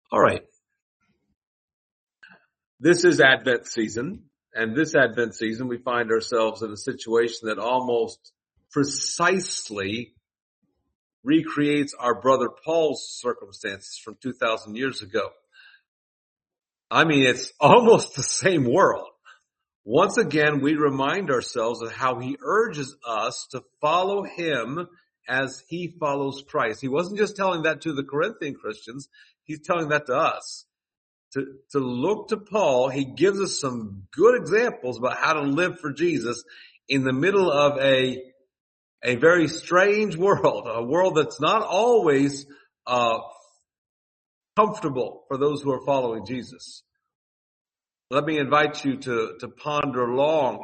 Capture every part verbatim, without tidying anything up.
All right. This is Advent season, and this Advent season we find ourselves in a situation that almost precisely recreates our brother Paul's circumstances from two thousand years ago. I mean, it's almost the same world. Once again, we remind ourselves of how he urges us to follow him as he follows Christ. He wasn't just telling that to the Corinthian Christians, he's telling that to us. To, to look to Paul, he gives us some good examples about how to live for Jesus in the middle of a, a very strange world, a world that's not always, uh, comfortable for those who are following Jesus. Let me invite you to, to ponder long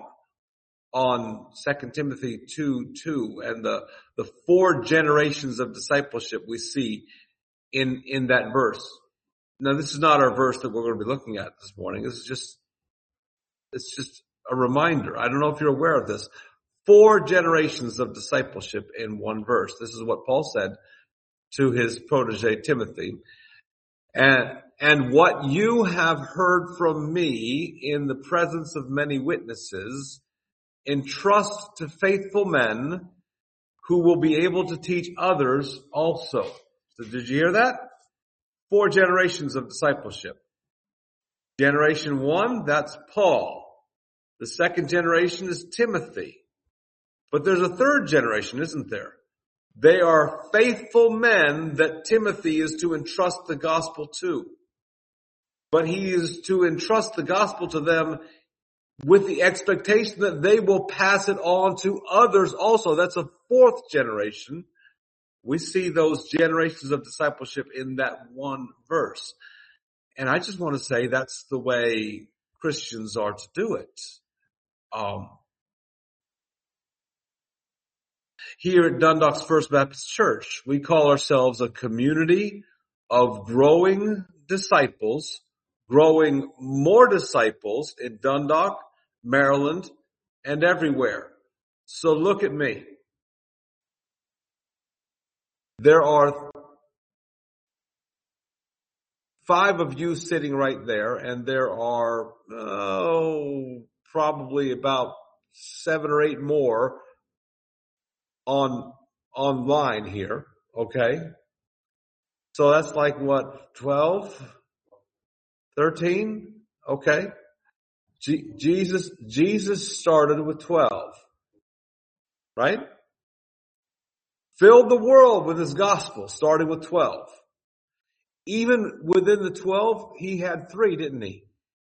on Second Timothy two two and the, the four generations of discipleship we see in, in that verse. Now, this is not our verse that we're going to be looking at this morning. This is just, it's just a reminder. I don't know if you're aware of this. Four generations of discipleship in one verse. This is what Paul said to his protege Timothy. And, and what you have heard from me in the presence of many witnesses, entrust to faithful men who will be able to teach others also. So did you hear that? Four generations of discipleship. Generation one, that's Paul. The second generation is Timothy. But there's a third generation, isn't there? They are faithful men that Timothy is to entrust the gospel to. But he is to entrust the gospel to them with the expectation that they will pass it on to others also. That's a fourth generation. We see those generations of discipleship in that one verse. And I just want to say that's the way Christians are to do it. Um, here at Dundalk's First Baptist Church, we call ourselves a community of growing disciples, growing more disciples in Dundalk, Maryland, and everywhere. So look at me. There are five of you sitting right there, and there are, oh, probably about seven or eight more on, online here, okay? So that's like what, twelve, thirteen, okay? G- Jesus, Jesus started with twelve, right? Filled the world with his gospel, starting with twelve. Even within the twelve, he had three, didn't he?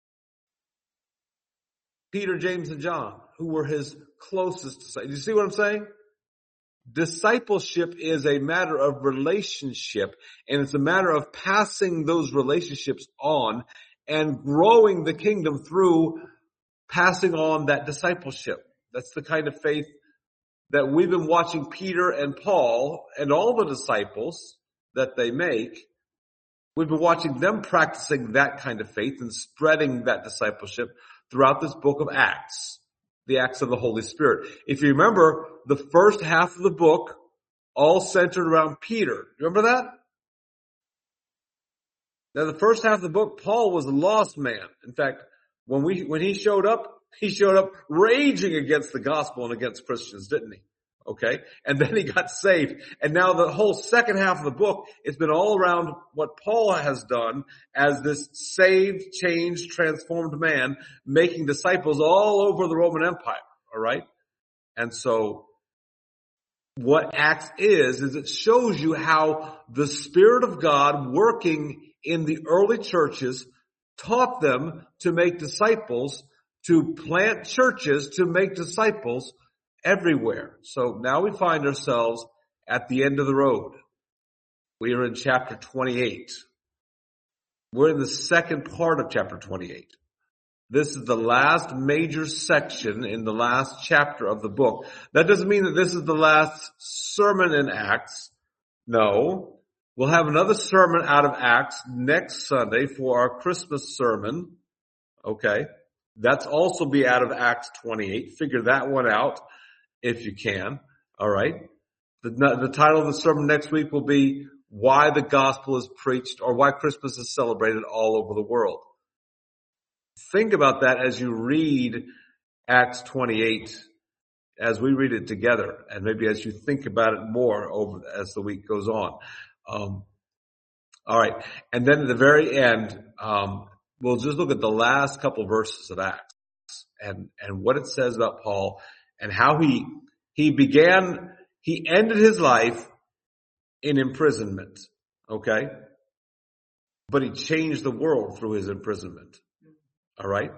Peter, James, and John, who were his closest disciples. You see what I'm saying? Discipleship is a matter of relationship, and it's a matter of passing those relationships on and growing the kingdom through passing on that discipleship. That's the kind of faith that we've been watching Peter and Paul and all the disciples that they make. We've been watching them practicing that kind of faith and spreading that discipleship throughout this book of Acts, the Acts of the Holy Spirit. If you remember, the first half of the book all centered around Peter. Remember that? Now, the first half of the book, Paul was a lost man. In fact, when we when he showed up, he showed up raging against the gospel and against Christians, didn't he? Okay? And then he got saved. And now the whole second half of the book, it's been all around what Paul has done as this saved, changed, transformed man, making disciples all over the Roman Empire. All right? And so what Acts is, is it shows you how the Spirit of God working in the early churches taught them to make disciples, to plant churches, to make disciples everywhere. So now we find ourselves at the end of the road. We are in chapter twenty-eight. We're in the second part of chapter twenty-eight. This is the last major section in the last chapter of the book. That doesn't mean that this is the last sermon in Acts. No. We'll have another sermon out of Acts next Sunday for our Christmas sermon. Okay. That's also be out of Acts twenty-eight. Figure that one out if you can. All right. The, the title of the sermon next week will be why the gospel is preached or why Christmas is celebrated all over the world. Think about that as you read Acts twenty-eight, as we read it together, and maybe as you think about it more over as the week goes on. Um, all right. And then at the very end, um, we'll just look at the last couple of verses of Acts and, and what it says about Paul and how he, he began, he ended his life in imprisonment. Okay. But he changed the world through his imprisonment. All right.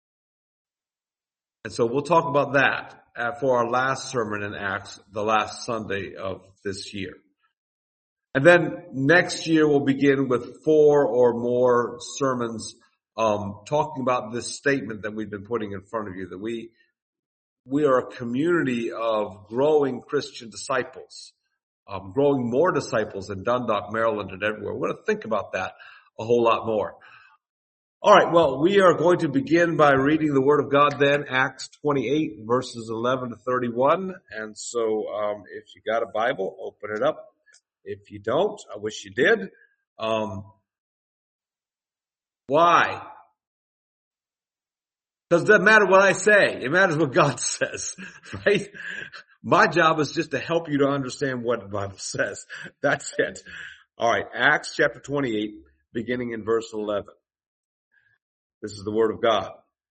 And so we'll talk about that uh, for our last sermon in Acts, the last Sunday of this year. And then next year we'll begin with four or more sermons um, talking about this statement that we've been putting in front of you, that we we are a community of growing Christian disciples, um, growing more disciples in Dundalk, Maryland, and everywhere. We're going to think about that a whole lot more. All right, well, we are going to begin by reading the Word of God then, Acts twenty-eight, verses eleven to thirty-one. And so um, if you got a Bible, open it up. If you don't, I wish you did. Um, why? Because it doesn't matter what I say. It matters what God says, right? My job is just to help you to understand what the Bible says. That's it. All right, Acts chapter twenty-eight, beginning in verse eleven. This is the Word of God.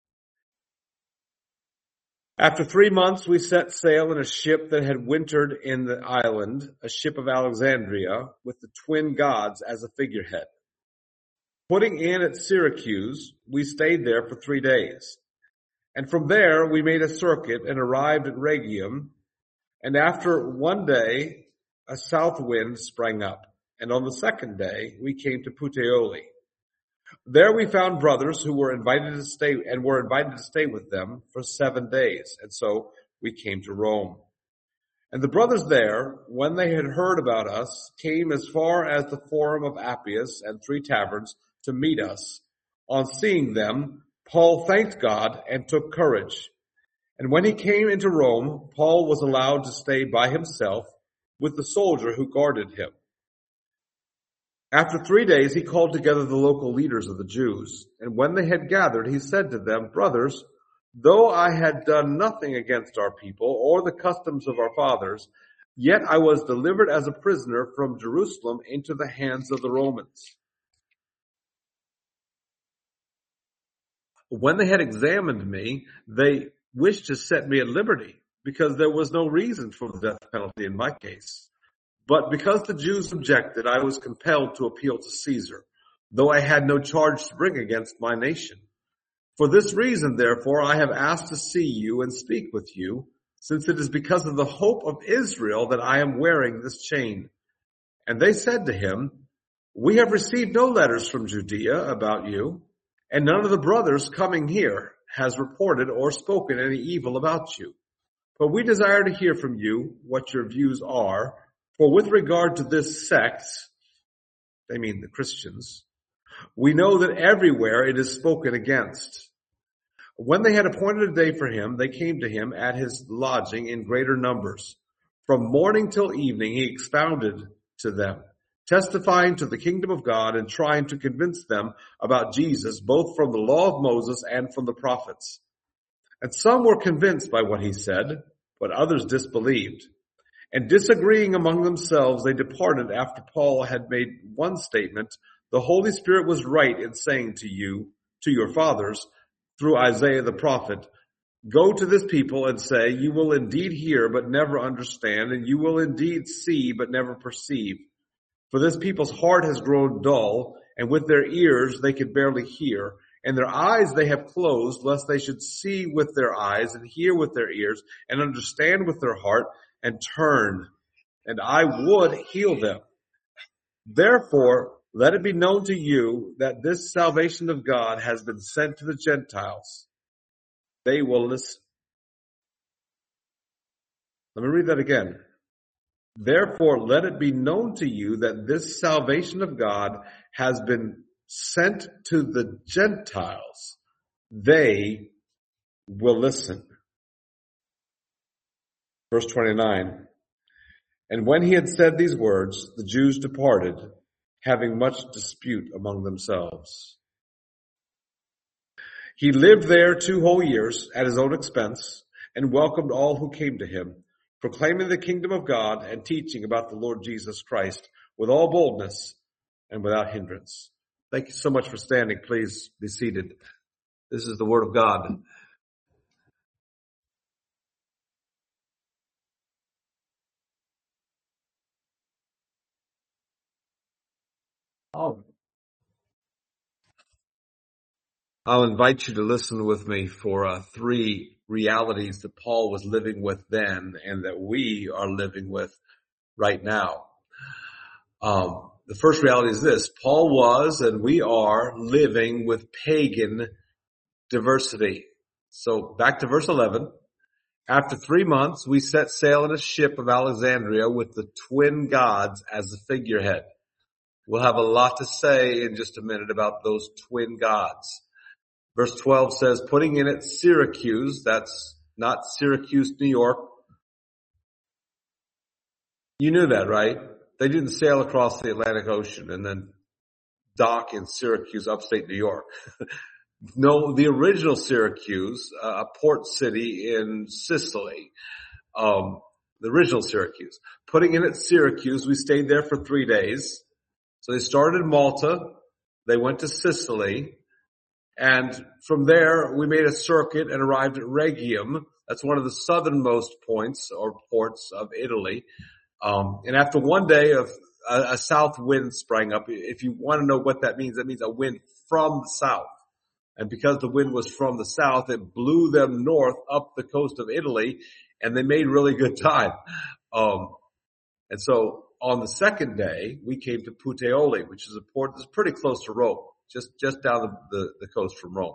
After three months, we set sail in a ship that had wintered in the island, a ship of Alexandria, with the twin gods as a figurehead. Putting in at Syracuse, we stayed there for three days. And from there, we made a circuit and arrived at Rhegium. And after one day, a south wind sprang up. And on the second day, we came to Puteoli. There we found brothers who were invited to stay and were invited to stay with them for seven days. And so we came to Rome. And the brothers there, when they had heard about us, came as far as the Forum of Appius and Three Taverns to meet us. On seeing them, Paul thanked God and took courage. And when he came into Rome, Paul was allowed to stay by himself with the soldier who guarded him. After three days, he called together the local leaders of the Jews. And when they had gathered, he said to them, Brothers, though I had done nothing against our people or the customs of our fathers, yet I was delivered as a prisoner from Jerusalem into the hands of the Romans. When they had examined me, they wished to set me at liberty, because there was no reason for the death penalty in my case. But because the Jews objected, I was compelled to appeal to Caesar, though I had no charge to bring against my nation. For this reason, therefore, I have asked to see you and speak with you, since it is because of the hope of Israel that I am wearing this chain. And they said to him, We have received no letters from Judea about you, and none of the brothers coming here has reported or spoken any evil about you. But we desire to hear from you what your views are. For with regard to this sect, they mean the Christians, we know that everywhere it is spoken against. When they had appointed a day for him, they came to him at his lodging in greater numbers. From morning till evening he expounded to them, testifying to the kingdom of God and trying to convince them about Jesus, both from the law of Moses and from the prophets. And some were convinced by what he said, but others disbelieved. And disagreeing among themselves, they departed after Paul had made one statement. The Holy Spirit was right in saying to you, to your fathers, through Isaiah the prophet, Go to this people and say, You will indeed hear, but never understand, and you will indeed see, but never perceive. For this people's heart has grown dull, and with their ears they can barely hear, and their eyes they have closed, lest they should see with their eyes, and hear with their ears, and understand with their heart, and turn, and I would heal them. Therefore, let it be known to you that this salvation of God has been sent to the Gentiles. They will listen. Let me read that again. Therefore, let it be known to you that this salvation of God has been sent to the Gentiles. They will listen. Verse twenty-nine. And when he had said these words, the Jews departed, having much dispute among themselves. He lived there two whole years at his own expense and welcomed all who came to him, proclaiming the kingdom of God and teaching about the Lord Jesus Christ with all boldness and without hindrance. Thank you so much for standing. Please be seated. This is the word of God. Oh. I'll invite you to listen with me for uh, three realities that Paul was living with then and that we are living with right now. Um, the first reality is this: Paul was and we are living with pagan diversity. So back to verse eleven. After three months, we set sail in a ship of Alexandria with the twin gods as the figurehead. We'll have a lot to say in just a minute about those twin gods. Verse twelve says, putting in at Syracuse, that's not Syracuse, New York. You knew that, right? They didn't sail across the Atlantic Ocean and then dock in Syracuse, upstate New York. No, the original Syracuse, uh, a port city in Sicily, um, the original Syracuse. Putting in at Syracuse, we stayed there for three days. So they started in Malta, they went to Sicily, and from there we made a circuit and arrived at Rhegium. That's one of the southernmost points or ports of Italy. Um, and after one day of a, a south wind sprang up. If you want to know what that means, that means a wind from the south. And because the wind was from the south, it blew them north up the coast of Italy, and they made really good time. Um, and so on the second day, we came to Puteoli, which is a port that's pretty close to Rome, just, just down the, the, the coast from Rome.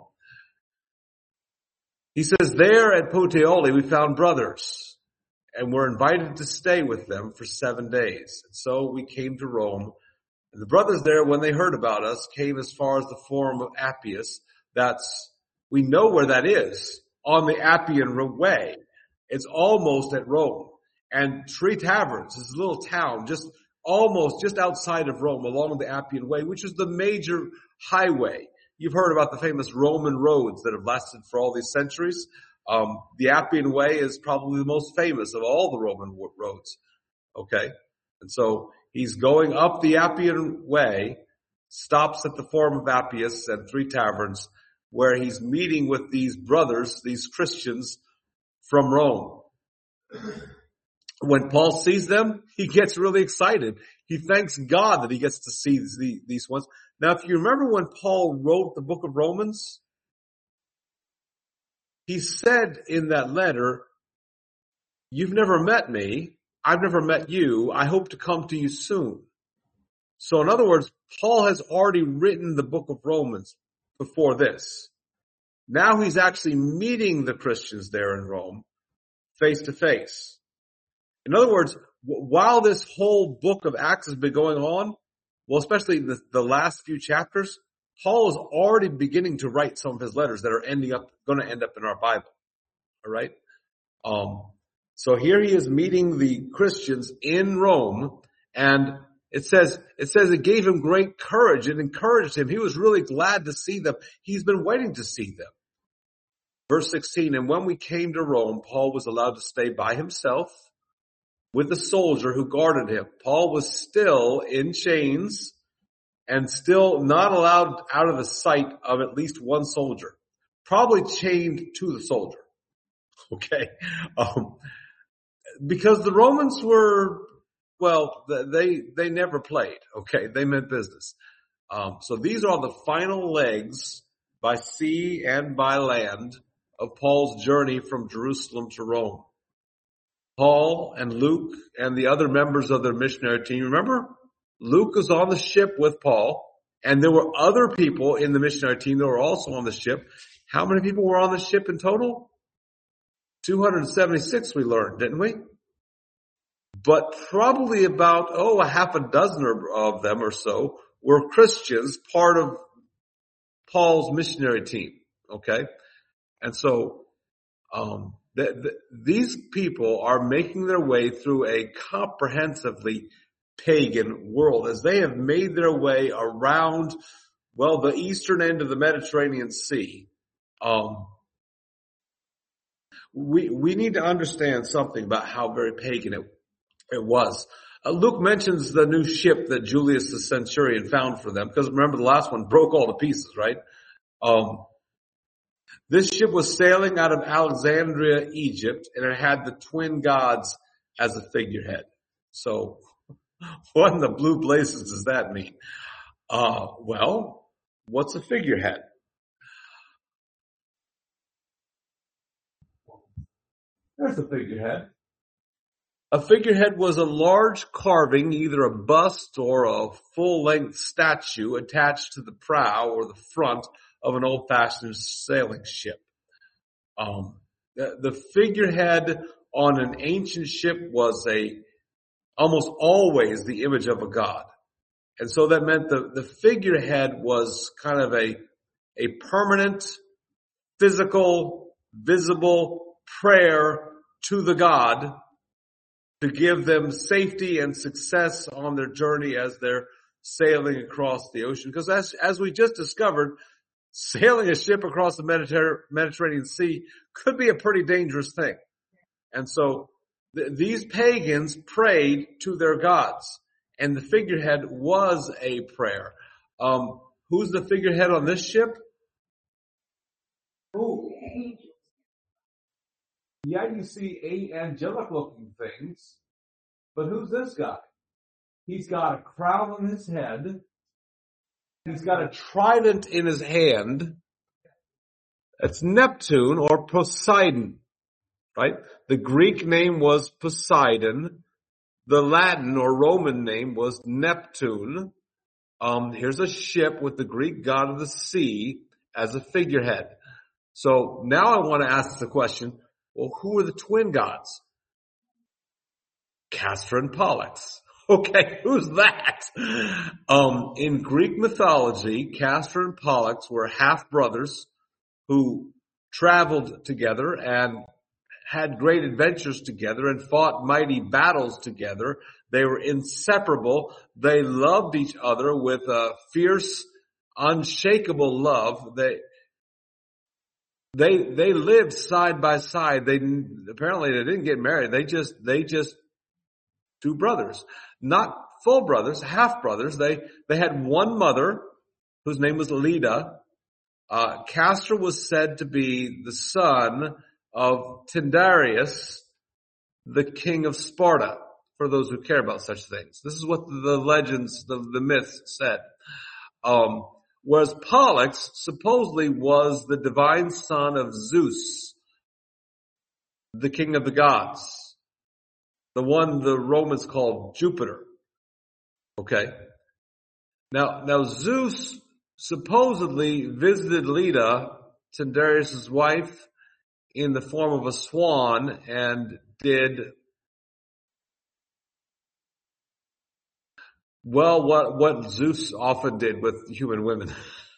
He says, there at Puteoli, we found brothers, and were invited to stay with them for seven days. And so we came to Rome, and the brothers there, when they heard about us, came as far as the Forum of Appius. That's, we know where that is, on the Appian Way. It's almost at Rome. And Tree Taverns is a little town just almost just outside of Rome along the Appian Way, which is the major highway. You've heard about the famous Roman roads that have lasted for all these centuries. Um, the Appian Way is probably the most famous of all the Roman roads. Okay. And so he's going up the Appian Way, stops at the Forum of Appius and Three Taverns, where he's meeting with these brothers, these Christians from Rome. When Paul sees them, he gets really excited. He thanks God that he gets to see these, these ones. Now, if you remember when Paul wrote the book of Romans, he said in that letter, you've never met me. I've never met you. I hope to come to you soon. So in other words, Paul has already written the book of Romans before this. Now he's actually meeting the Christians there in Rome face to face. In other words, while this whole book of Acts has been going on, well, especially the, the last few chapters, Paul is already beginning to write some of his letters that are ending up, going to end up in our Bible. All right. Um, so here he is meeting the Christians in Rome, and it says, it says it gave him great courage and encouraged him. He was really glad to see them. He's been waiting to see them. Verse sixteen, and when we came to Rome, Paul was allowed to stay by himself with the soldier who guarded him. Paul was still in chains and still not allowed out of the sight of at least one soldier, probably chained to the soldier. Okay. Um, because the Romans were, well, they, they never played. Okay. They meant business. Um, so these are the final legs by sea and by land of Paul's journey from Jerusalem to Rome. Paul and Luke and the other members of their missionary team. Remember, Luke was on the ship with Paul, and there were other people in the missionary team that were also on the ship. How many people were on the ship in total? two hundred seventy-six we learned, didn't we? But probably about, oh, a half a dozen of them or so were Christians, part of Paul's missionary team. Okay? And so, um, The, the, these people are making their way through a comprehensively pagan world as they have made their way around, well, the eastern end of the Mediterranean Sea. Um, we, we need to understand something about how very pagan it, it was. Uh, Luke mentions the new ship that Julius the centurion found for them, because remember the last one broke all to pieces, right? Um, this ship was sailing out of Alexandria, Egypt, and it had the twin gods as a figurehead. So what in the blue blazes does that mean? Uh, well, what's a figurehead? There's a figurehead. A figurehead was a large carving, either a bust or a full-length statue attached to the prow or the front of an old-fashioned sailing ship. Um, the, the figurehead on an ancient ship was a almost always the image of a god. And so that meant the, the figurehead was kind of a, a permanent, physical, visible prayer to the god to give them safety and success on their journey as they're sailing across the ocean. Because as, as we just discovered, sailing a ship across the Mediter- Mediterranean Sea could be a pretty dangerous thing. And so th- these pagans prayed to their gods, and the figurehead was a prayer. Um, who's the figurehead on this ship? Oh, yeah, you see eight angelic looking things, but who's this guy? He's got a crown on his head. He's got a trident in his hand. It's Neptune or Poseidon, right? The Greek name was Poseidon. The Latin or Roman name was Neptune. Um, here's a ship with the Greek god of the sea as a figurehead. So now I want to ask the question, well, who are the twin gods? Castor and Pollux. Okay, who's that? Um, in Greek mythology, Castor and Pollux were half brothers who traveled together and had great adventures together and fought mighty battles together. They were inseparable. They loved each other with a fierce, unshakable love. They, they, they lived side by side. They, apparently they didn't get married. They just, they just, two brothers, not full brothers, half brothers. They, they had one mother whose name was Leda. Uh, Castor was said to be the son of Tyndareus, the king of Sparta, for those who care about such things. This is what the legends, the, the myths said. Um, whereas Pollux supposedly was the divine son of Zeus, the king of the gods, the one the Romans called Jupiter. Okay. Now, now Zeus supposedly visited Leda, Tyndareus' wife, in the form of a swan and did, well, what, what Zeus often did with human women.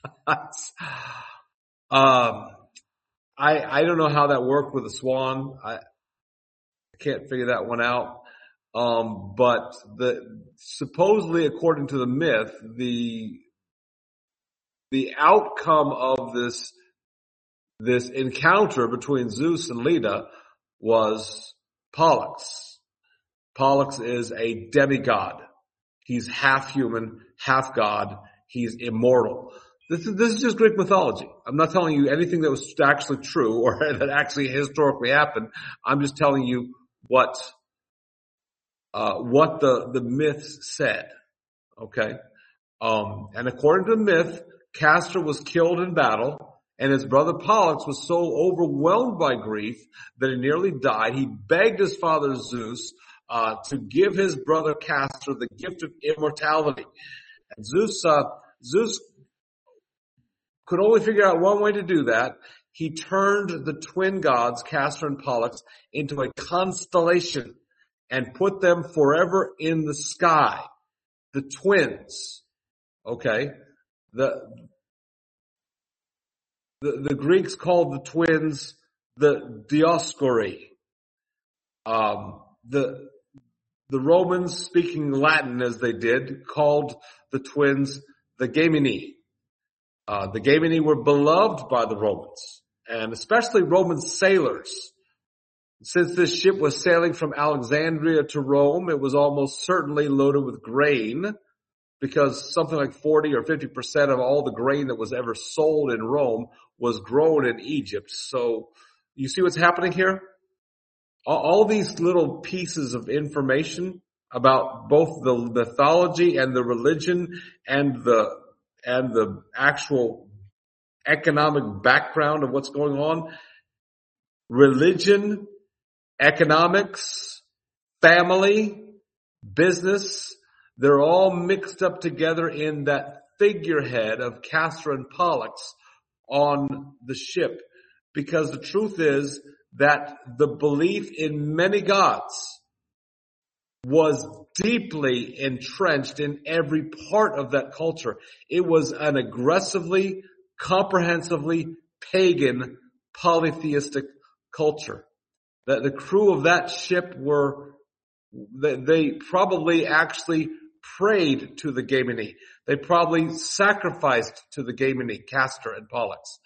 um, I, I don't know how that worked with a swan. I can't figure that one out. Um, but the, supposedly according to the myth, the, the outcome of this This encounter between Zeus and Leda was Pollux. Pollux is a demigod. He's half human, half god. He's immortal. This is, this is just Greek mythology. I'm not telling you anything that was actually true or that actually historically happened. I'm just telling you what, uh, what the, the myths said. Okay. Um, and according to the myth, Castor was killed in battle. And his brother Pollux was so overwhelmed by grief that he nearly died. He begged his father Zeus uh, to give his brother Castor the gift of immortality. And Zeus, uh, Zeus could only figure out one way to do that. He turned the twin gods, Castor and Pollux, into a constellation and put them forever in the sky. The twins, okay, the The, the Greeks called the twins the Dioscuri. Um, the, the Romans, speaking Latin as they did, called the twins the Gemini. Uh, the Gemini were beloved by the Romans, and especially Roman sailors. Since this ship was sailing from Alexandria to Rome, it was almost certainly loaded with grain, because something like forty or fifty percent of all the grain that was ever sold in Rome was grown in Egypt. So you see what's happening here? All, all these little pieces of information about both the mythology and the religion and the and the actual economic background of what's going on. Religion, economics, family, business, they're all mixed up together in that figurehead of Castor and Pollux on the ship. Because the truth is that the belief in many gods was deeply entrenched in every part of that culture. It was an aggressively, comprehensively pagan, polytheistic culture. The, the crew of that ship were, they, they probably actually prayed to the Gemini. They probably sacrificed to the Gemini, Castor and Pollux.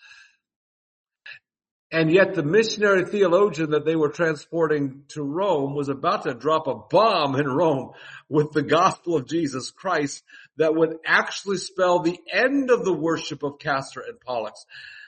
And yet the missionary theologian that they were transporting to Rome was about to drop a bomb in Rome with the gospel of Jesus Christ that would actually spell the end of the worship of Castor and Pollux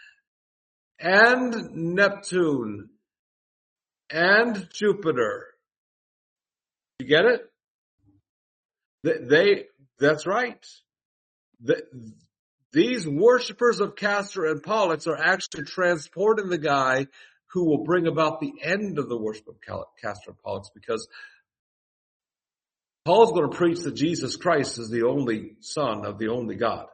and Neptune and Jupiter. You get it? They, they that's right. The, These worshipers of Castor and Pollux are actually transporting the guy who will bring about the end of the worship of Castor and Pollux, because Paul's going to preach that Jesus Christ is the only Son of the only God.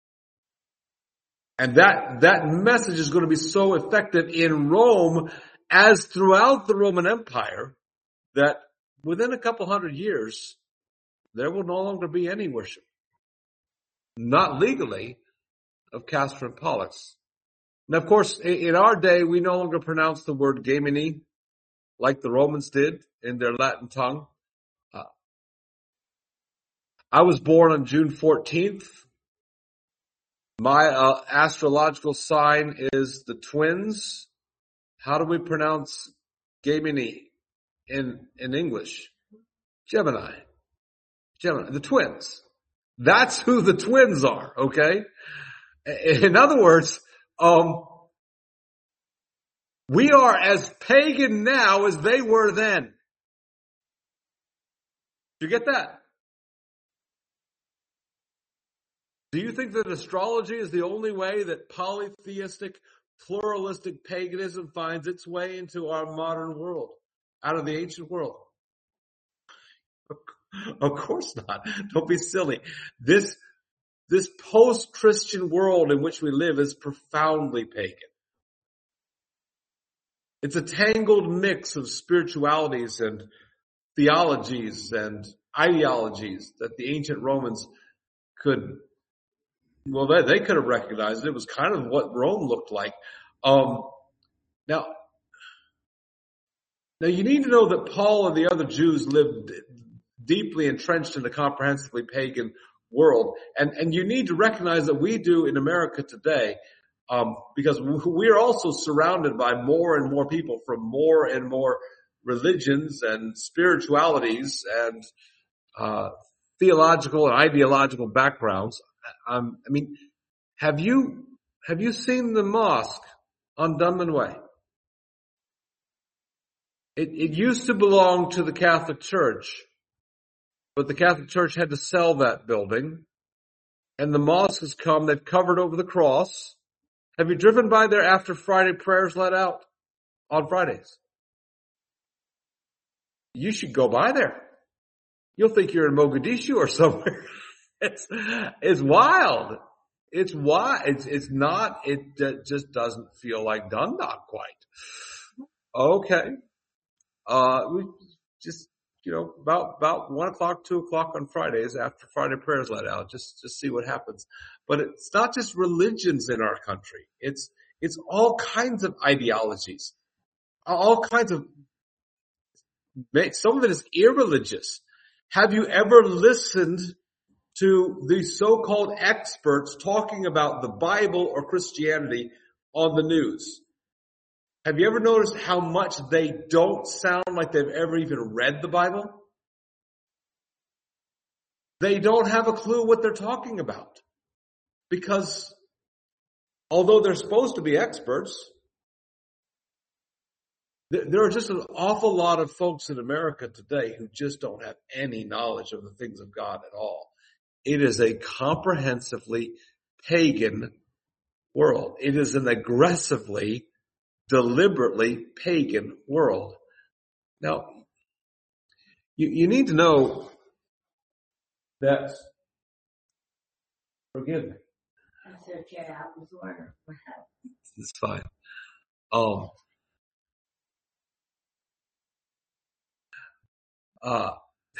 And that, that message is going to be so effective in Rome as throughout the Roman Empire that within a couple hundred years, there will no longer be any worship. Not legally, of Castor and Pollux. Now, of course, in our day, we no longer pronounce the word Gemini like the Romans did in their Latin tongue. Uh, I was born on June fourteenth. My uh, astrological sign is the twins. How do we pronounce Gemini in, in English? Gemini. Gemini. The twins. That's who the twins are, okay? In other words, um, we are as pagan now as they were then. Do you get that? Do you think that astrology is the only way that polytheistic, pluralistic paganism finds its way into our modern world, out of the ancient world? Of course not. Don't be silly. This This post-Christian world in which we live is profoundly pagan. It's a tangled mix of spiritualities and theologies and ideologies that the ancient Romans could, well, they, they could have recognized. It was kind of what Rome looked like. Um, now, now you need to know that Paul and the other Jews lived deeply entrenched in a comprehensively pagan world. And, and you need to recognize that we do in America today, um, because we're also surrounded by more and more people from more and more religions and spiritualities and, uh, theological and ideological backgrounds. Um, I mean, have you, have you seen the mosque on Dunman Way? It, it used to belong to the Catholic Church. But the Catholic Church had to sell that building, and the mosque has come. They've covered over the cross. Have you driven by there after Friday prayers let out on Fridays? You should go by there. You'll think you're in Mogadishu or somewhere. It's, it's wild. It's wild. It's, it's not, it just doesn't feel like Dundalk quite. Okay. Uh, we just, you know, about, about one o'clock, two o'clock on Fridays after Friday prayers let out, just, just see what happens. But it's not just religions in our country. It's, it's all kinds of ideologies all kinds of, some of it is irreligious. Have you ever listened to the so-called experts talking about the Bible or Christianity on the news? Have you ever noticed how much they don't sound like they've ever even read the Bible? They don't have a clue what they're talking about. Because although they're supposed to be experts, there are just an awful lot of folks in America today who just don't have any knowledge of the things of God at all. It is a comprehensively pagan world. It is an aggressively, deliberately pagan world. Now, you, you need to know that, forgive me. It's fine. Um, uh,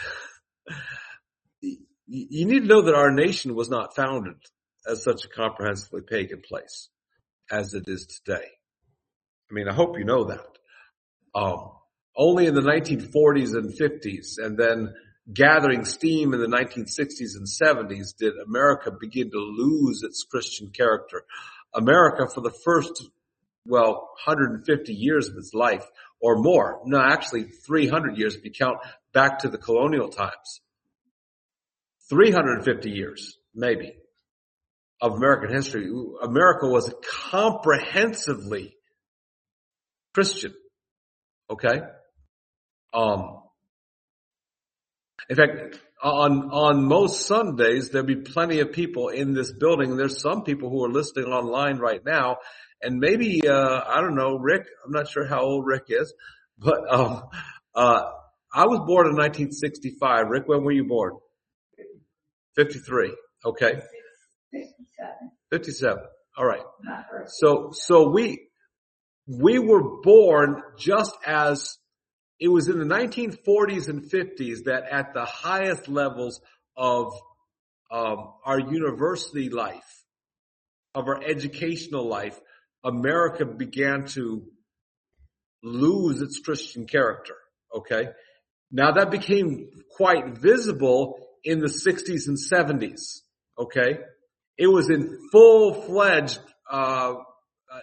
you need to know that our nation was not founded as such a comprehensively pagan place as it is today. I mean, I hope you know that. Um, only in the nineteen forties and fifties, and then gathering steam in the nineteen sixties and seventies, did America begin to lose its Christian character. America, for the first, well, one hundred fifty years of its life, or more, no, actually three hundred years if you count back to the colonial times, three hundred fifty years, maybe, of American history, America was comprehensively Christian. Okay? Um, in fact, on, on most Sundays, there'll be plenty of people in this building. There's some people who are listening online right now. And maybe, uh, I don't know, Rick, I'm not sure how old Rick is, but, um, uh, I was born in nineteen sixty-five. Rick, when were you born? fifty-three. Okay. fifty-seven. fifty-seven. All right. So, so we, we were born just as it was in the nineteen forties and fifties that at the highest levels of, um, our university life, of our educational life, America began to lose its Christian character. Okay. Now that became quite visible in the sixties and seventies. Okay. It was in full-fledged, uh, uh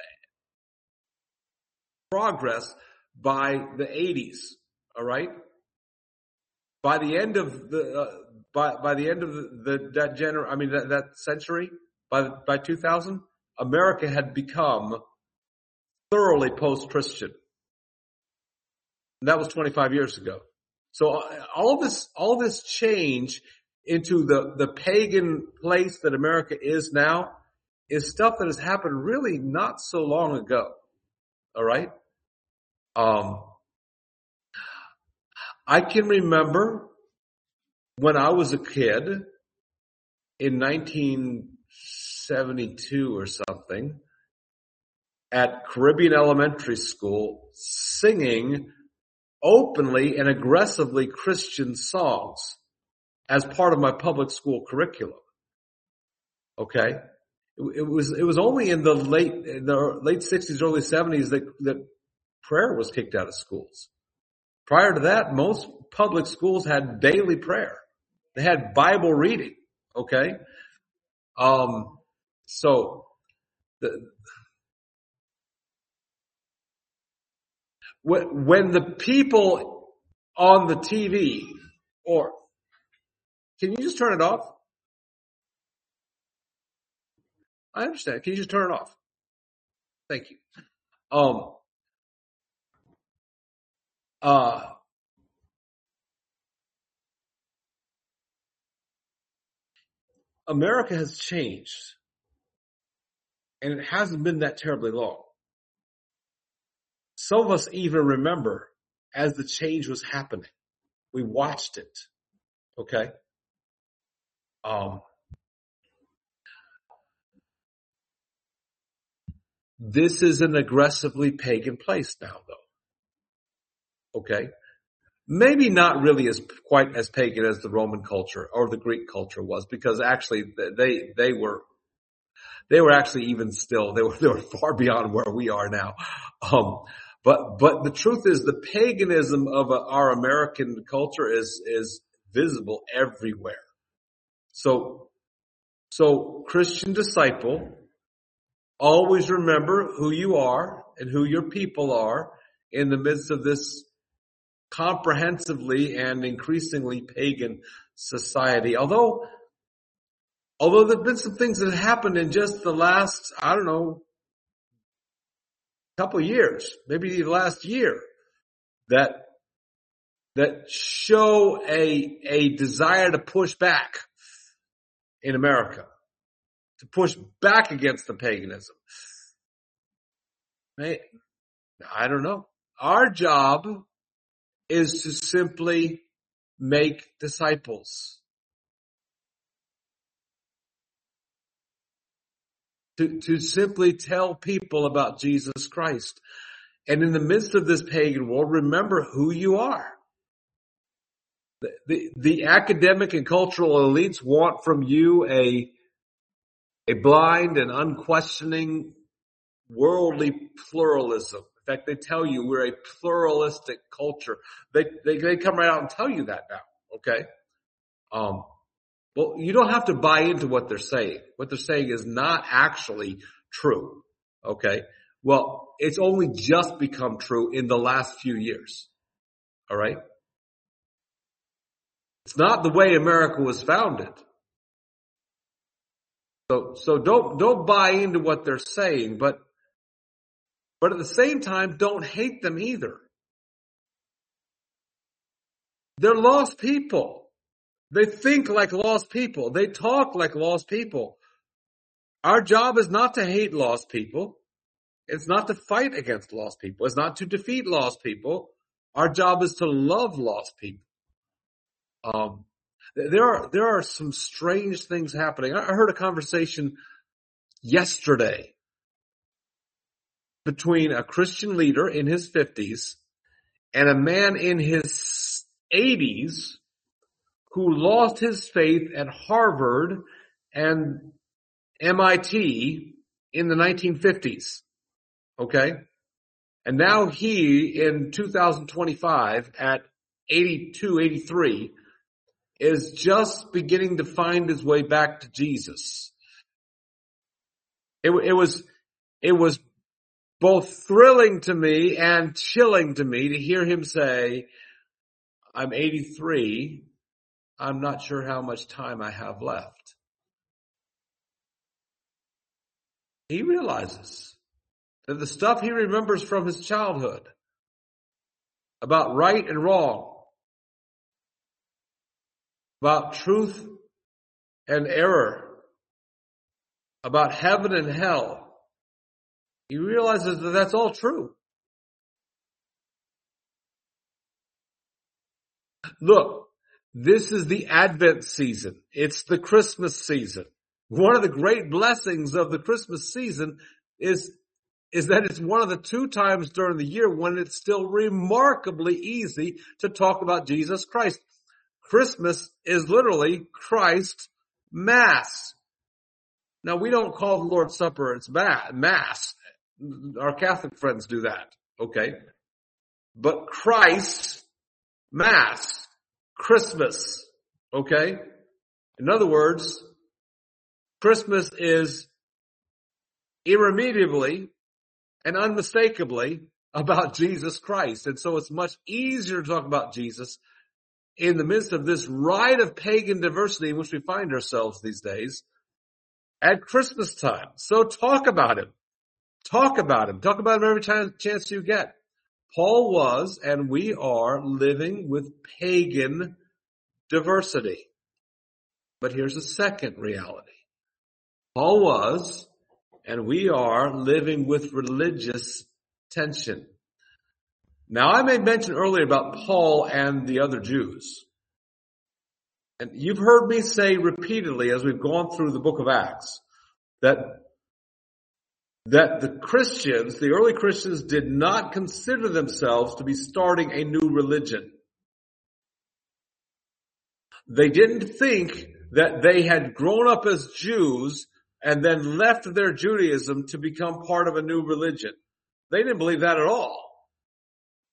progress by the eighties. All right. By the end of the, uh, by, by the end of the, the that gener, I mean, that, that century, by, by two thousand, America had become thoroughly post-Christian. And that was twenty-five years ago. So all this, all this change into the, the pagan place that America is now is stuff that has happened really not so long ago. All right. Um, I can remember when I was a kid in nineteen seventy-two or something at Caribbean Elementary School singing openly and aggressively Christian songs as part of my public school curriculum. Okay. It, it was, it was only in the late, in the late sixties, early seventies that, that prayer was kicked out of schools. Prior to that, most public schools had daily prayer. They had Bible reading. Okay. Um, so the, when the people on the T V, or can you just turn it off? I understand. Can you just turn it off? Thank you. Um, uh, America has changed, and it hasn't been that terribly long. Some of us even remember as the change was happening. We watched it. Okay. Um, this is an aggressively pagan place now, though. Okay. Maybe not really as quite as pagan as the Roman culture or the Greek culture was, because actually they, they were, they were actually even still, they were, they were far beyond where we are now. Um, But, but the truth is the paganism of our American culture is, is visible everywhere. So, so Christian disciple, always remember who you are and who your people are in the midst of this comprehensively and increasingly pagan society. Although, although there have been some things that have happened in just the last, I don't know, couple of years, maybe the last year, that, that show a, a desire to push back in America, to push back against the paganism. Hey, I don't know. Our job is to simply make disciples. To, to simply tell people about Jesus Christ. And in the midst of this pagan world, remember who you are. The, the, the academic and cultural elites want from you a, a blind and unquestioning worldly pluralism. In fact, they tell you we're a pluralistic culture. They, they, they come right out and tell you that now. Okay? Um, Well, you don't have to buy into what they're saying. What they're saying is not actually true. Okay? Well, it's only just become true in the last few years. All right? It's not the way America was founded. So, so don't, don't buy into what they're saying, but, but at the same time, don't hate them either. They're lost people. They think like lost people. They talk like lost people. Our job is not to hate lost people. It's not to fight against lost people. It's not to defeat lost people. Our job is to love lost people. Um, there are, there are some strange things happening. I heard a conversation yesterday between a Christian leader in his fifties and a man in his eighties who lost his faith at Harvard and M I T in the nineteen fifties. Okay? And now he, in two thousand twenty-five, at eighty-two, eighty-three, is just beginning to find his way back to Jesus. It, it was, it was both thrilling to me and chilling to me to hear him say, I'm eighty-three. I'm not sure how much time I have left. He realizes that the stuff he remembers from his childhood about right and wrong, about truth and error, about heaven and hell, he realizes that that's all true. Look, this is the Advent season. It's the Christmas season. One of the great blessings of the Christmas season is, is that it's one of the two times during the year when it's still remarkably easy to talk about Jesus Christ. Christmas is literally Christ's Mass. Now, we don't call the Lord's Supper its Mass. Our Catholic friends do that, okay? But Christ's Mass. Christmas, okay? In other words, Christmas is irremediably and unmistakably about Jesus Christ. And so it's much easier to talk about Jesus in the midst of this rite of pagan diversity in which we find ourselves these days at Christmas time. So talk about him. Talk about him. Talk about him every time, chance you get. Paul was, and we are, living with pagan diversity. But here's a second reality. Paul was, and we are, living with religious tension. Now, I made mention earlier about Paul and the other Jews. And you've heard me say repeatedly as we've gone through the book of Acts that that the Christians, the early Christians, did not consider themselves to be starting a new religion. They didn't think that they had grown up as Jews and then left their Judaism to become part of a new religion. They didn't believe that at all.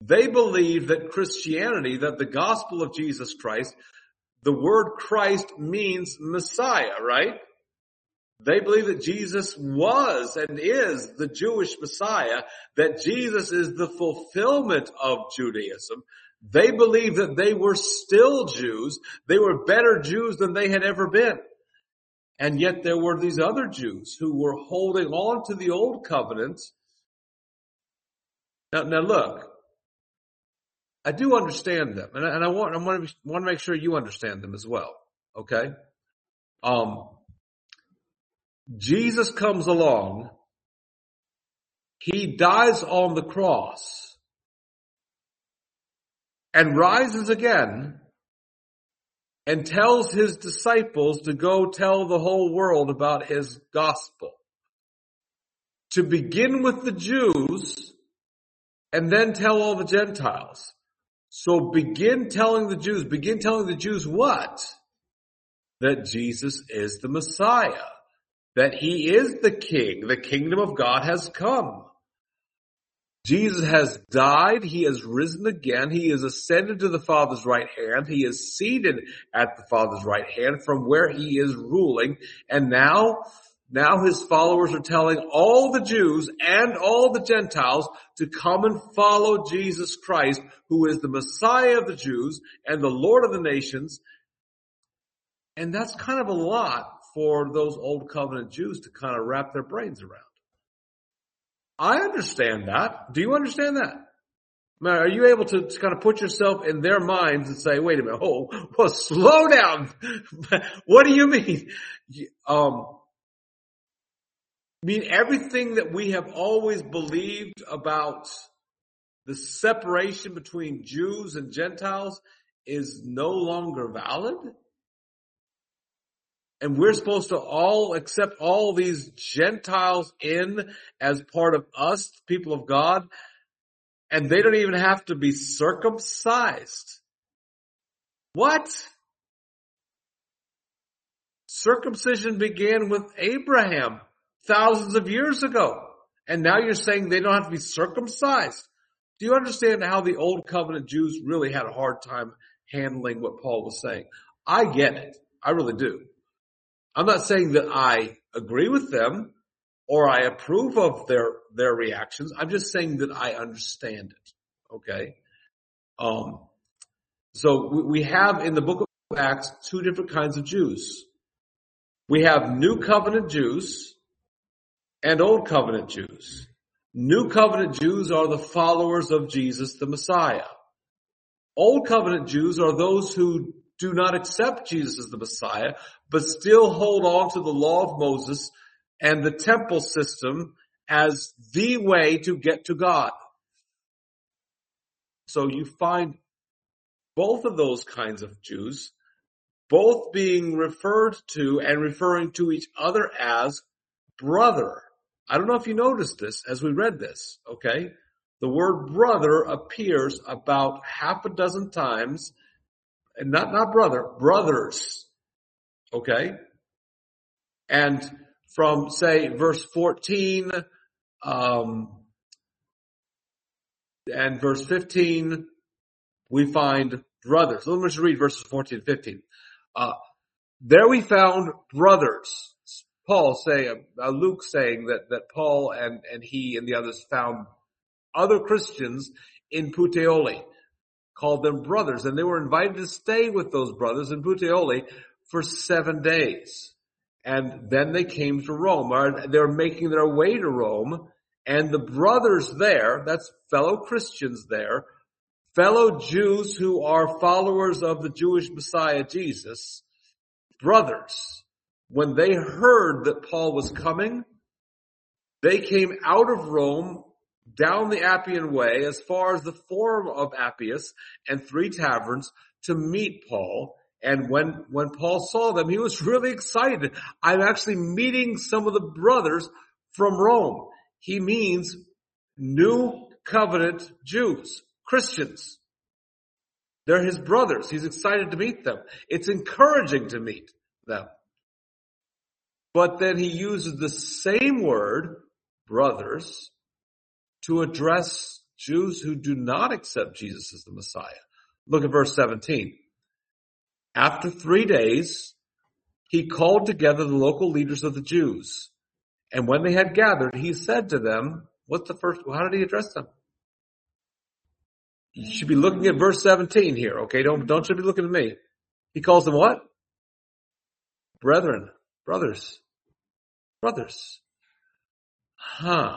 They believe that Christianity, that the gospel of Jesus Christ, the word Christ means Messiah, right? They believe that Jesus was and is the Jewish Messiah, that Jesus is the fulfillment of Judaism. They believe that they were still Jews. They were better Jews than they had ever been. And yet there were these other Jews who were holding on to the old covenant. Now, now look, I do understand them, and I, and I want I want to want to make sure you understand them as well. Okay, um, Jesus comes along. He dies on the cross and rises again and tells his disciples to go tell the whole world about his gospel. To begin with the Jews and then tell all the Gentiles. So begin telling the Jews, begin telling the Jews what? That Jesus is the Messiah. That he is the King. The kingdom of God has come. Jesus has died. He has risen again. He has ascended to the Father's right hand. He is seated at the Father's right hand from where he is ruling. And now, now his followers are telling all the Jews and all the Gentiles to come and follow Jesus Christ, who is the Messiah of the Jews and the Lord of the nations. And that's kind of a lot for those old covenant Jews to kind of wrap their brains around. I understand that. Do you understand that? Now, are you able to kind of put yourself in their minds and say, wait a minute, oh, well, slow down. What do you mean? Um, I mean, everything that we have always believed about the separation between Jews and Gentiles is no longer valid? And we're supposed to all accept all these Gentiles in as part of us, people of God, and they don't even have to be circumcised. What? Circumcision began with Abraham thousands of years ago. And now you're saying they don't have to be circumcised. Do you understand how the old covenant Jews really had a hard time handling what Paul was saying? I get it. I really do. I'm not saying that I agree with them or I approve of their, their reactions. I'm just saying that I understand it. Okay. Um, so we, we have in the book of Acts two different kinds of Jews. We have New Covenant Jews and Old Covenant Jews. New Covenant Jews are the followers of Jesus the Messiah. Old Covenant Jews are those who do not accept Jesus as the Messiah, but still hold on to the law of Moses and the temple system as the way to get to God. So you find both of those kinds of Jews, both being referred to and referring to each other as brother. I don't know if you noticed this as we read this, okay? The word brother appears about half a dozen times. And not, not brother, brothers. Okay? And from, say, verse fourteen, um, and verse fifteen, we find brothers. Let me just read verses fourteen and fifteen. Uh, there we found brothers. Paul say, uh, Luke saying that, that Paul and, and he and the others found other Christians in Puteoli, called them brothers, and they were invited to stay with those brothers in Puteoli for seven days. And then they came to Rome. They were making their way to Rome, and the brothers there, that's fellow Christians there, fellow Jews who are followers of the Jewish Messiah Jesus, brothers, when they heard that Paul was coming, they came out of Rome down the Appian Way as far as the Forum of Appius and three taverns to meet Paul. And when, when Paul saw them, he was really excited. I'm actually meeting some of the brothers from Rome. He means New Covenant Jews, Christians. They're his brothers. He's excited to meet them. It's encouraging to meet them. But then he uses the same word, brothers, to address Jews who do not accept Jesus as the Messiah. Look at verse seventeen. After three days, he called together the local leaders of the Jews. And when they had gathered, he said to them, what's the first, how did he address them? You should be looking at verse seventeen here, okay? Don't, don't you be looking at me. He calls them what? Brethren, brothers, brothers. Huh.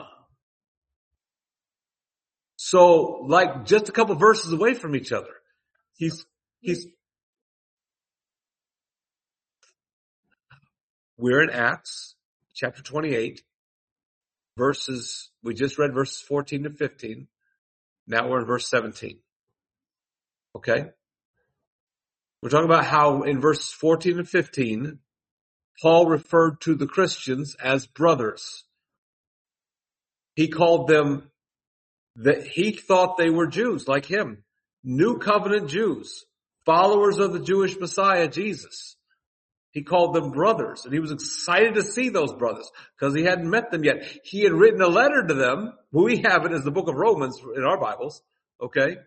So, like just a couple verses away from each other. He's, he's, we're in Acts chapter twenty-eight, verses, we just read verses fourteen to fifteen. Now we're in verse seventeen. Okay? We're talking about how in verses fourteen and fifteen, Paul referred to the Christians as brothers. He called them, that he thought they were Jews like him. New covenant Jews. Followers of the Jewish Messiah, Jesus. He called them brothers, and he was excited to see those brothers because he hadn't met them yet. He had written a letter to them. We have it as the book of Romans in our Bibles, okay?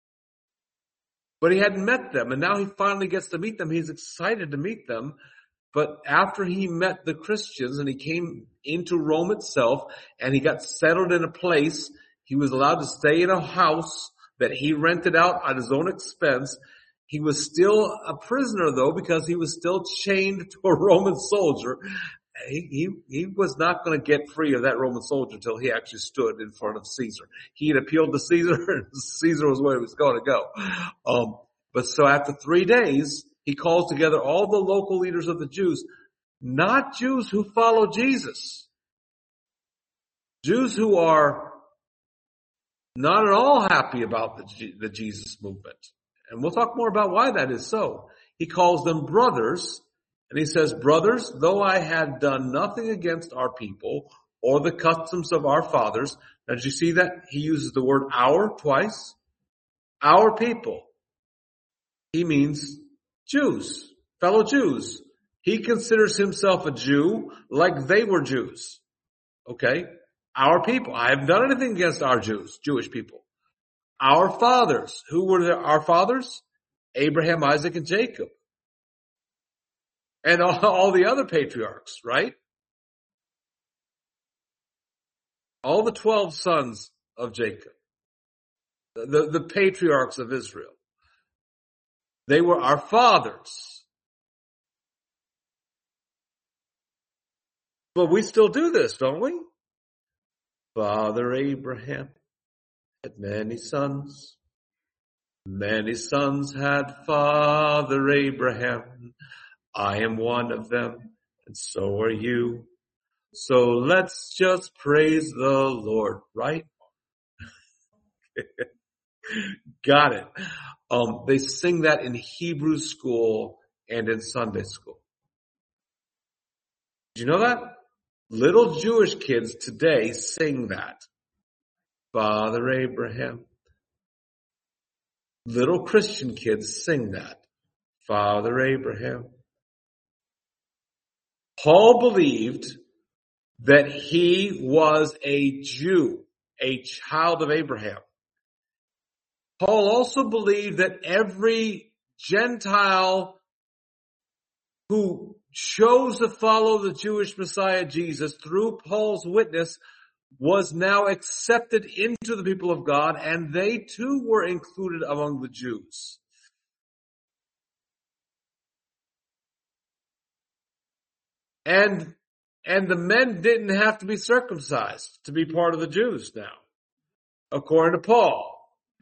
But he hadn't met them, and now he finally gets to meet them. He's excited to meet them. But after he met the Christians and he came into Rome itself and he got settled in a place, he was allowed to stay in a house that he rented out at his own expense. He was still a prisoner though, because he was still chained to a Roman soldier. He, he, he was not going to get free of that Roman soldier until he actually stood in front of Caesar. He had appealed to Caesar, and Caesar was where he was going to go. Um, but so after three days, he calls together all the local leaders of the Jews, not Jews who follow Jesus. Jews who are not at all happy about the, the Jesus movement. And we'll talk more about why that is so. He calls them brothers, and he says, brothers, though I had done nothing against our people or the customs of our fathers. Now, did you see that? He uses the word our twice. Our people. He means Jews, fellow Jews. He considers himself a Jew like they were Jews. Okay? Our people. I haven't done anything against our Jews, Jewish people. Our fathers. Who were our fathers? Abraham, Isaac, and Jacob. And all, all the other patriarchs, right? All the twelve sons of Jacob. The, the, the patriarchs of Israel. They were our fathers. But we still do this, don't we? Father Abraham had many sons. Many sons had Father Abraham. I am one of them, and so are you. So let's just praise the Lord, right? Got it. Um, they sing that in Hebrew school and in Sunday school. Did you know that? Little Jewish kids today sing that. Father Abraham. Little Christian kids sing that. Father Abraham. Paul believed that he was a Jew, a child of Abraham. Paul also believed that every Gentile who chose to follow the Jewish Messiah Jesus through Paul's witness was now accepted into the people of God, and they too were included among the Jews. And, and the men didn't have to be circumcised to be part of the Jews now, according to Paul.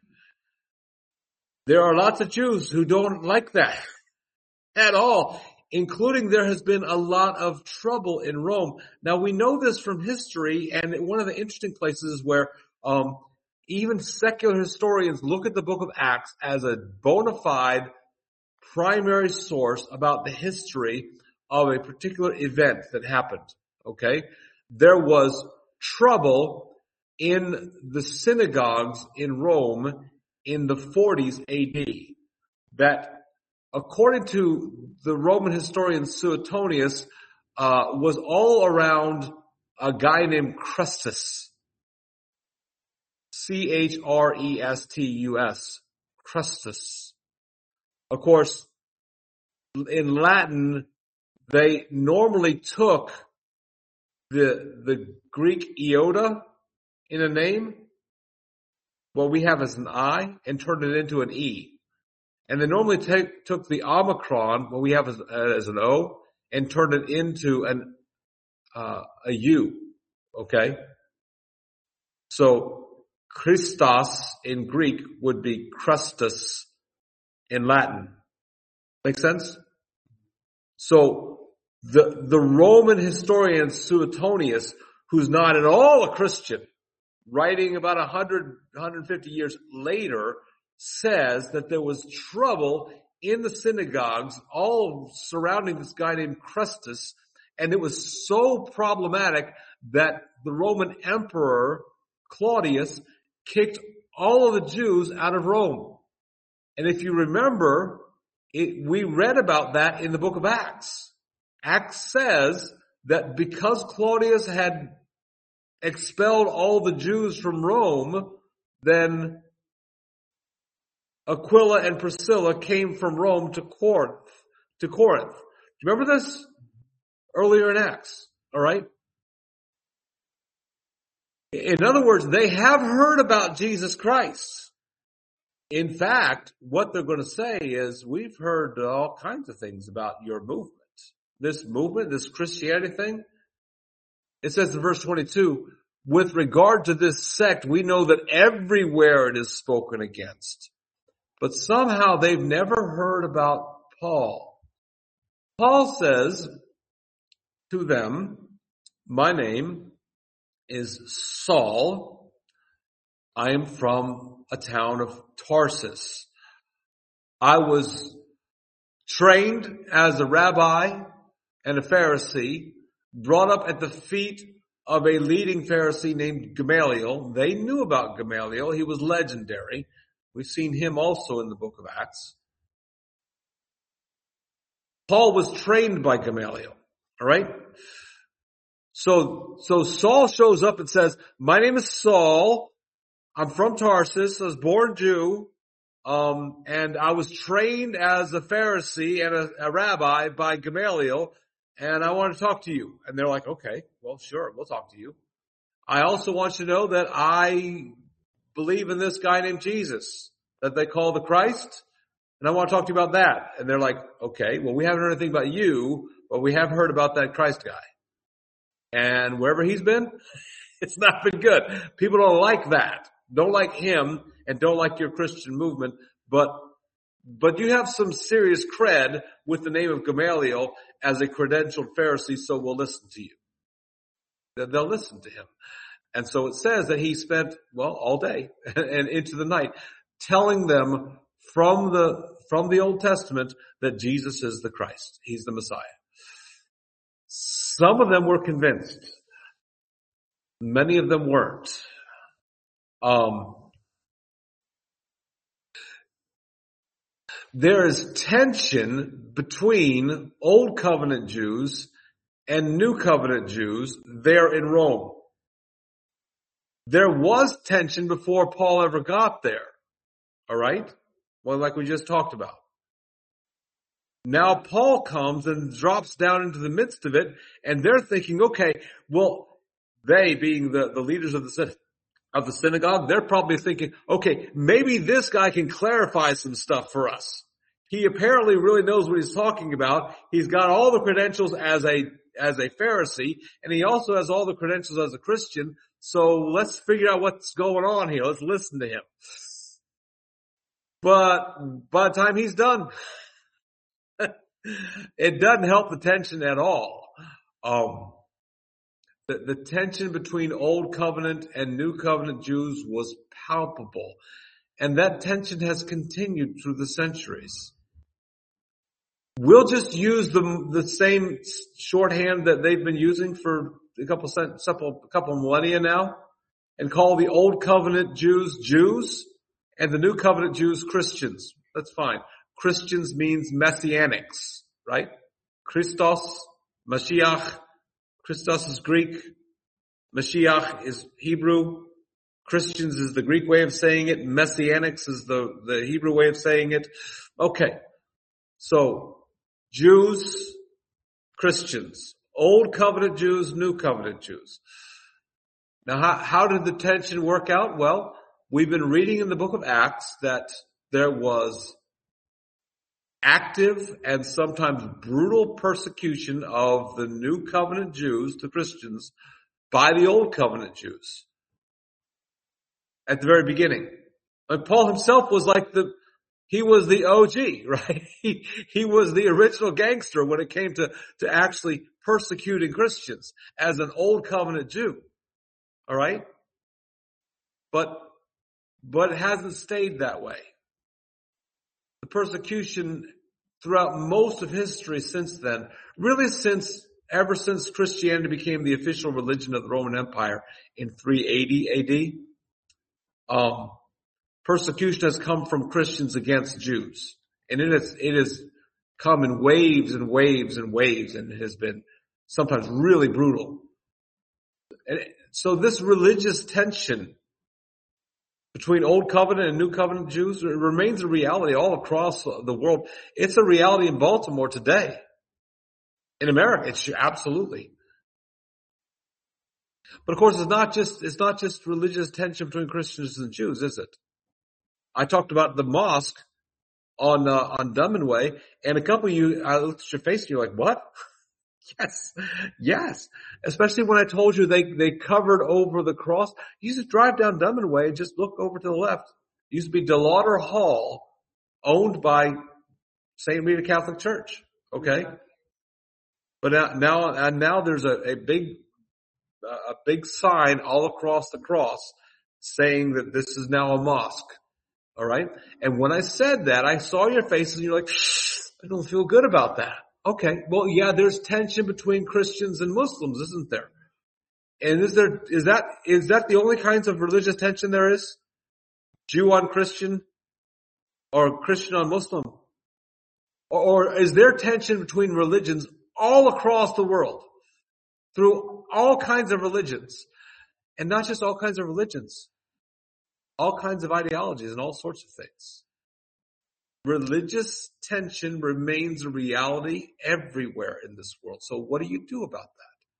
There are lots of Jews who don't like that at all, including there has been a lot of trouble in Rome. Now we know this from history, and one of the interesting places where um, even secular historians look at the book of Acts as a bona fide primary source about the history of a particular event that happened. Okay? There was trouble in the synagogues in Rome in the forties A D that, according to the Roman historian Suetonius, uh, was all around a guy named Chrestus. C H R E S T U S. Christus. Of course, in Latin, they normally took the, the Greek iota in a name, what we have as an I, and turned it into an E. And they normally take, took the omicron, what we have as, as an O, and turned it into an, uh, a U. Okay? So, Christos in Greek would be Christus in Latin. Make sense? So, the, the Roman historian Suetonius, who's not at all a Christian, writing about one hundred, one hundred fifty years later, says that there was trouble in the synagogues all surrounding this guy named Christus, and it was so problematic that the Roman emperor Claudius kicked all of the Jews out of Rome. And if you remember, it, we read about that in the book of Acts. Acts says that because Claudius had expelled all the Jews from Rome, then Aquila and Priscilla came from Rome to Corinth. To Corinth. Do you remember this? Earlier in Acts. All right? In other words, they have heard about Jesus Christ. In fact, what they're going to say is, we've heard all kinds of things about your movement. This movement, this Christianity thing. It says in verse twenty-two, with regard to this sect, we know that everywhere it is spoken against. But somehow they've never heard about Paul. Paul says to them, my name is Saul. I am from a town of Tarsus. I was trained as a rabbi and a Pharisee, brought up at the feet of a leading Pharisee named Gamaliel. They knew about Gamaliel. He was legendary. We've seen him also in the book of Acts. Paul was trained by Gamaliel. All right? So, so Saul shows up and says, my name is Saul. I'm from Tarsus. I was born Jew. Um, and I was trained as a Pharisee and a, a rabbi by Gamaliel. And I want to talk to you. And they're like, okay, well, sure, we'll talk to you. I also want you to know that I believe in this guy named Jesus that they call the Christ. And I want to talk to you about that. And they're like, okay, well, we haven't heard anything about you, but we have heard about that Christ guy. And wherever he's been, it's not been good. People don't like that. Don't like him and don't like your Christian movement, but But you have some serious cred with the name of Gamaliel as a credentialed Pharisee, so we'll listen to you. They'll listen to him. And so it says that he spent, well, all day and into the night telling them from the, from the Old Testament that Jesus is the Christ. He's the Messiah. Some of them were convinced. Many of them weren't. Um, There is tension between Old Covenant Jews and New Covenant Jews there in Rome. There was tension before Paul ever got there. All right? Well, like we just talked about. Now Paul comes and drops down into the midst of it, and they're thinking, okay, well, they being the, the leaders of the of the synagogue, they're probably thinking, okay, maybe this guy can clarify some stuff for us. He apparently really knows what he's talking about. He's got all the credentials as a, as a Pharisee, and he also has all the credentials as a Christian. So let's figure out what's going on here. Let's listen to him. But by the time he's done, it doesn't help the tension at all. Um, the, the tension between Old Covenant and New Covenant Jews was palpable. And that tension has continued through the centuries. We'll just use the, the same shorthand that they've been using for a couple, couple, couple millennia now and call the Old Covenant Jews Jews and the New Covenant Jews Christians. That's fine. Christians means messianics, right? Christos, Mashiach. Christos is Greek. Mashiach is Hebrew. Christians is the Greek way of saying it. Messianics is the, the Hebrew way of saying it. Okay. So, Jews, Christians, Old Covenant Jews, New Covenant Jews. Now, how, how did the tension work out? Well, we've been reading in the book of Acts that there was active and sometimes brutal persecution of the New Covenant Jews, the Christians, by the Old Covenant Jews at the very beginning. And Paul himself was like the, he was the O G, right? He, he was the original gangster when it came to, to actually persecuting Christians as an Old Covenant Jew. All right? But, but it hasn't stayed that way. The persecution throughout most of history since then, really since, ever since Christianity became the official religion of the Roman Empire in three eighty A D, um, persecution has come from Christians against Jews. And it has, it has come in waves and waves and waves, and it has been sometimes really brutal. And so this religious tension between Old Covenant and New Covenant Jews remains a reality all across the world. It's a reality in Baltimore today. In America, it's absolutely. But of course, it's not just, it's not just religious tension between Christians and Jews, is it? I talked about the mosque on, uh, on Dunman Way, and a couple of you, I looked at your face and you're like, what? Yes, yes. Especially when I told you they, they covered over the cross. You just drive down Dunman Way and just look over to the left. It used to be DeLauder Hall, owned by Saint Rita Catholic Church. Okay? But now, now, and now there's a, a big, a big sign all across the cross saying that this is now a mosque. All right? And when I said that, I saw your faces and you're like, I don't feel good about that. Okay, well, yeah, there's tension between Christians and Muslims, isn't there? And is there, is that, is that the only kinds of religious tension there is? Jew on Christian or Christian on Muslim? Or, or is there tension between religions all across the world through all kinds of religions? And not just all kinds of religions, all kinds of ideologies and all sorts of things. Religious tension remains a reality everywhere in this world. So what do you do about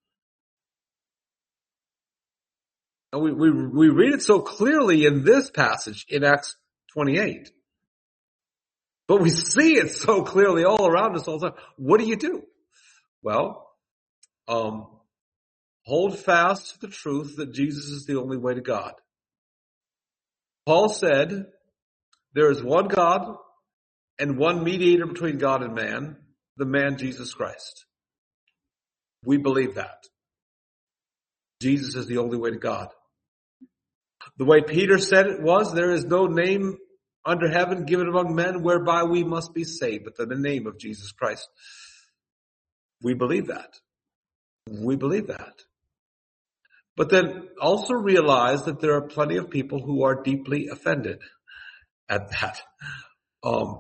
that? And we, we, we read it so clearly in this passage in Acts twenty-eight. But we see it so clearly all around us all the time. What do you do? Well, um, hold fast to the truth that Jesus is the only way to God. Paul said, there is one God and one mediator between God and man, the man Jesus Christ. We believe that. Jesus is the only way to God. The way Peter said it was, there is no name under heaven given among men whereby we must be saved, but in the name of Jesus Christ. We believe that. We believe that. But then also realize that there are plenty of people who are deeply offended at that. Um,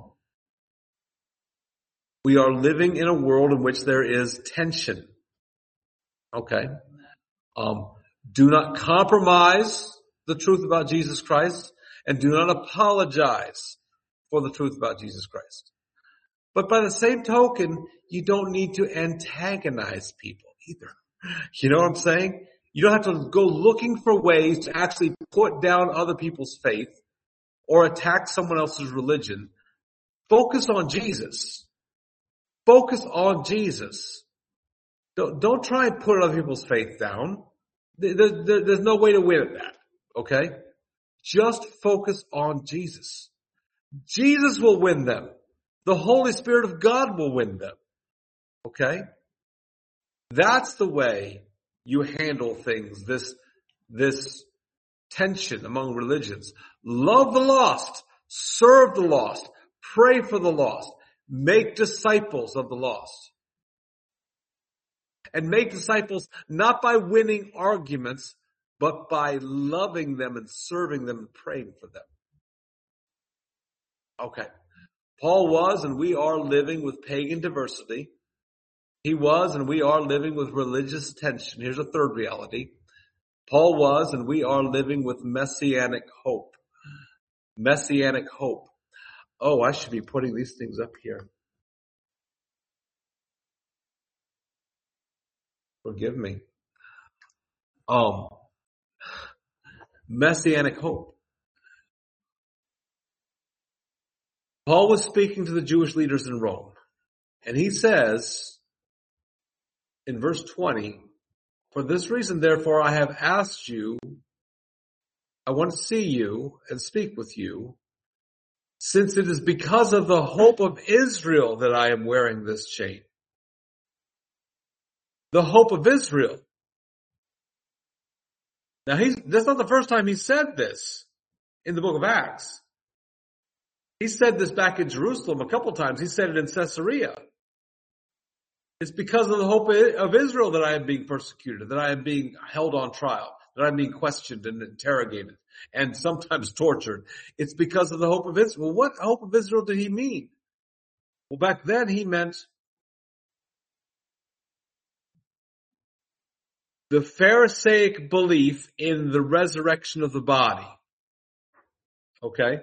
We are living in a world in which there is tension. Okay? Um, do not compromise the truth about Jesus Christ, and do not apologize for the truth about Jesus Christ. But by the same token, you don't need to antagonize people either. You know what I'm saying? You don't have to go looking for ways to actually put down other people's faith or attack someone else's religion. Focus on Jesus. Focus on Jesus. Don't, don't try and put other people's faith down. There, there, there's no way to win at that. Okay? Just focus on Jesus. Jesus will win them. The Holy Spirit of God will win them. Okay? That's the way you handle things, this, this tension among religions. Love the lost. Serve the lost. Pray for the lost. Make disciples of the lost. And make disciples not by winning arguments, but by loving them and serving them and praying for them. Okay. Paul was and we are living with pagan diversity. He was and we are living with religious tension. Here's a third reality. Paul was, and we are living with messianic hope. Messianic hope. Oh, I should be putting these things up here. Forgive me. Um, messianic hope. Paul was speaking to the Jewish leaders in Rome, and he says in verse twenty, "For this reason, therefore, I have asked you, I want to see you and speak with you, since it is because of the hope of Israel that I am wearing this chain." The hope of Israel. Now, he's, that's not the first time he said this in the book of Acts. He said this back in Jerusalem a couple times. He said it in Caesarea. It's because of the hope of Israel that I am being persecuted, that I am being held on trial, that I'm being questioned and interrogated and sometimes tortured. It's because of the hope of Israel. Well, what hope of Israel did he mean? Well, back then he meant the Pharisaic belief in the resurrection of the body. Okay?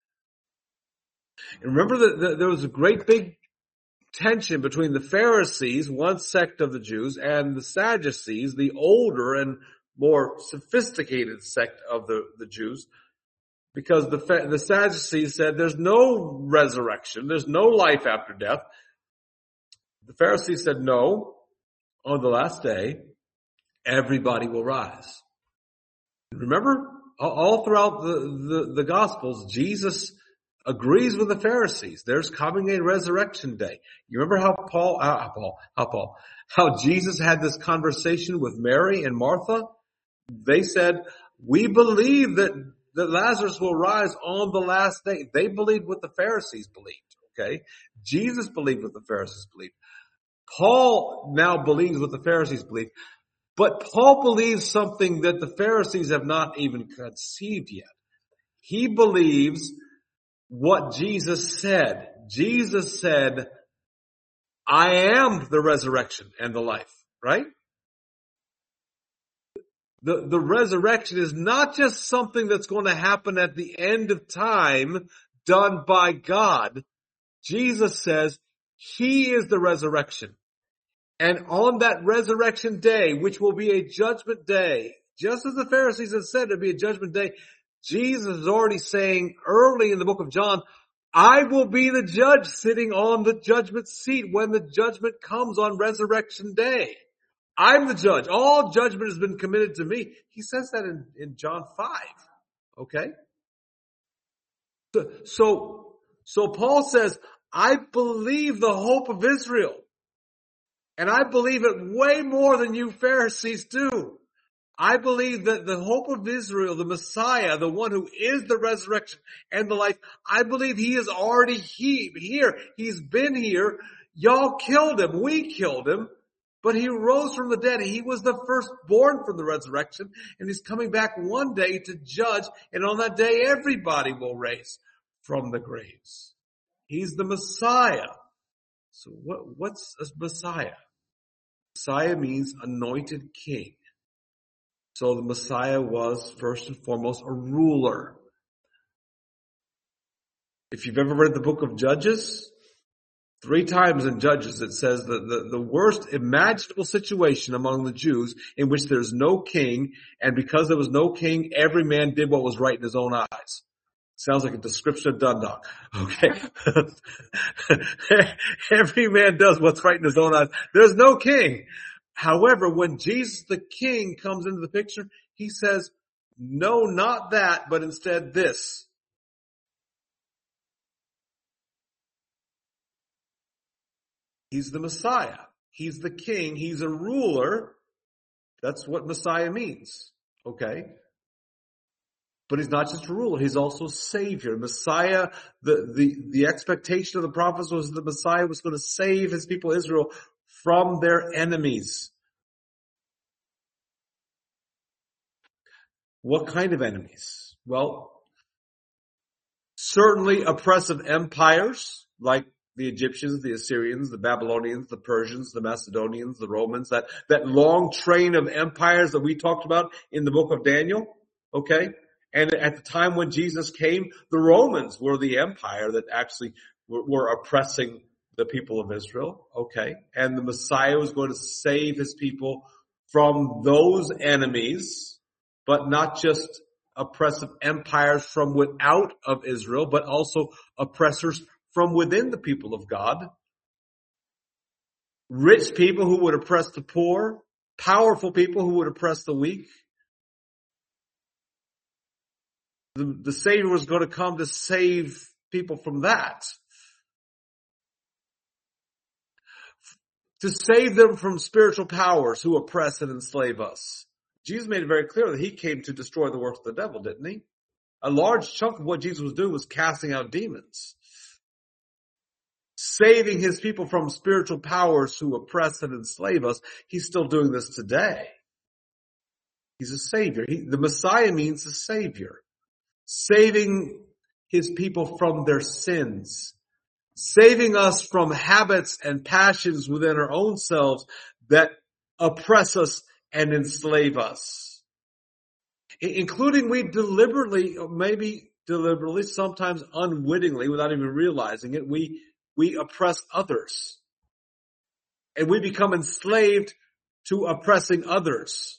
And remember that there was a great big tension between the Pharisees, one sect of the Jews, and the Sadducees, the older and more sophisticated sect of the, the Jews, because the, the Sadducees said there's no resurrection, there's no life after death. The Pharisees said no, on the last day, everybody will rise. Remember, all throughout the, the, the Gospels, Jesus agrees with the Pharisees. There's coming a resurrection day. You remember how Paul, how Paul, how Paul, how Jesus had this conversation with Mary and Martha? They said, we believe that, that Lazarus will rise on the last day. They believed what the Pharisees believed, okay? Jesus believed what the Pharisees believed. Paul now believes what the Pharisees believe. But Paul believes something that the Pharisees have not even conceived yet. He believes what Jesus said. Jesus said, I am the resurrection and the life, right? The, the resurrection is not just something that's going to happen at the end of time done by God. Jesus says he is the resurrection. And on that resurrection day, which will be a judgment day, just as the Pharisees have said it'll be a judgment day, Jesus is already saying early in the book of John, I will be the judge sitting on the judgment seat when the judgment comes on resurrection day. I'm the judge. All judgment has been committed to me. He says that in, in John five. Okay? So, so, so Paul says, I believe the hope of Israel. And I believe it way more than you Pharisees do. I believe that the hope of Israel, the Messiah, the one who is the resurrection and the life, I believe he is already he, here. He's been here. Y'all killed him. We killed him. But he rose from the dead. He was the firstborn from the resurrection. And he's coming back one day to judge. And on that day, everybody will raise from the graves. He's the Messiah. So what, what's a Messiah? Messiah means anointed king. So the Messiah was first and foremost a ruler. If you've ever read the book of Judges, three times in Judges it says that the, the worst imaginable situation among the Jews in which there's no king, and because there was no king, every man did what was right in his own eyes. Sounds like a description of Dundalk. Okay. Every man does what's right in his own eyes. There's no king. However, when Jesus the King comes into the picture, he says, no, not that, but instead this. He's the Messiah. He's the King. He's a ruler. That's what Messiah means. Okay? But he's not just a ruler, he's also Savior. Messiah, the, the, the expectation of the prophets was that the Messiah was going to save his people Israel from their enemies. What kind of enemies? Well, certainly oppressive empires like the Egyptians, the Assyrians, the Babylonians, the Persians, the Macedonians, the Romans, that, that long train of empires that we talked about in the book of Daniel. Okay. And at the time when Jesus came, the Romans were the empire that actually were, were oppressing the people of Israel. Okay. And the Messiah was going to save his people from those enemies, but not just oppressive empires from without of Israel, but also oppressors from within the people of God. Rich people who would oppress the poor, powerful people who would oppress the weak. The, the Savior was going to come to save people from that. To save them from spiritual powers who oppress and enslave us. Jesus made it very clear that he came to destroy the works of the devil, didn't he? A large chunk of what Jesus was doing was casting out demons. Saving his people from spiritual powers who oppress and enslave us. He's still doing this today. He's a savior. He, the Messiah means a savior. Saving his people from their sins. Saving us from habits and passions within our own selves that oppress us and enslave us. Including we deliberately, maybe deliberately, sometimes unwittingly, without even realizing it, we, we oppress others. And we become enslaved to oppressing others.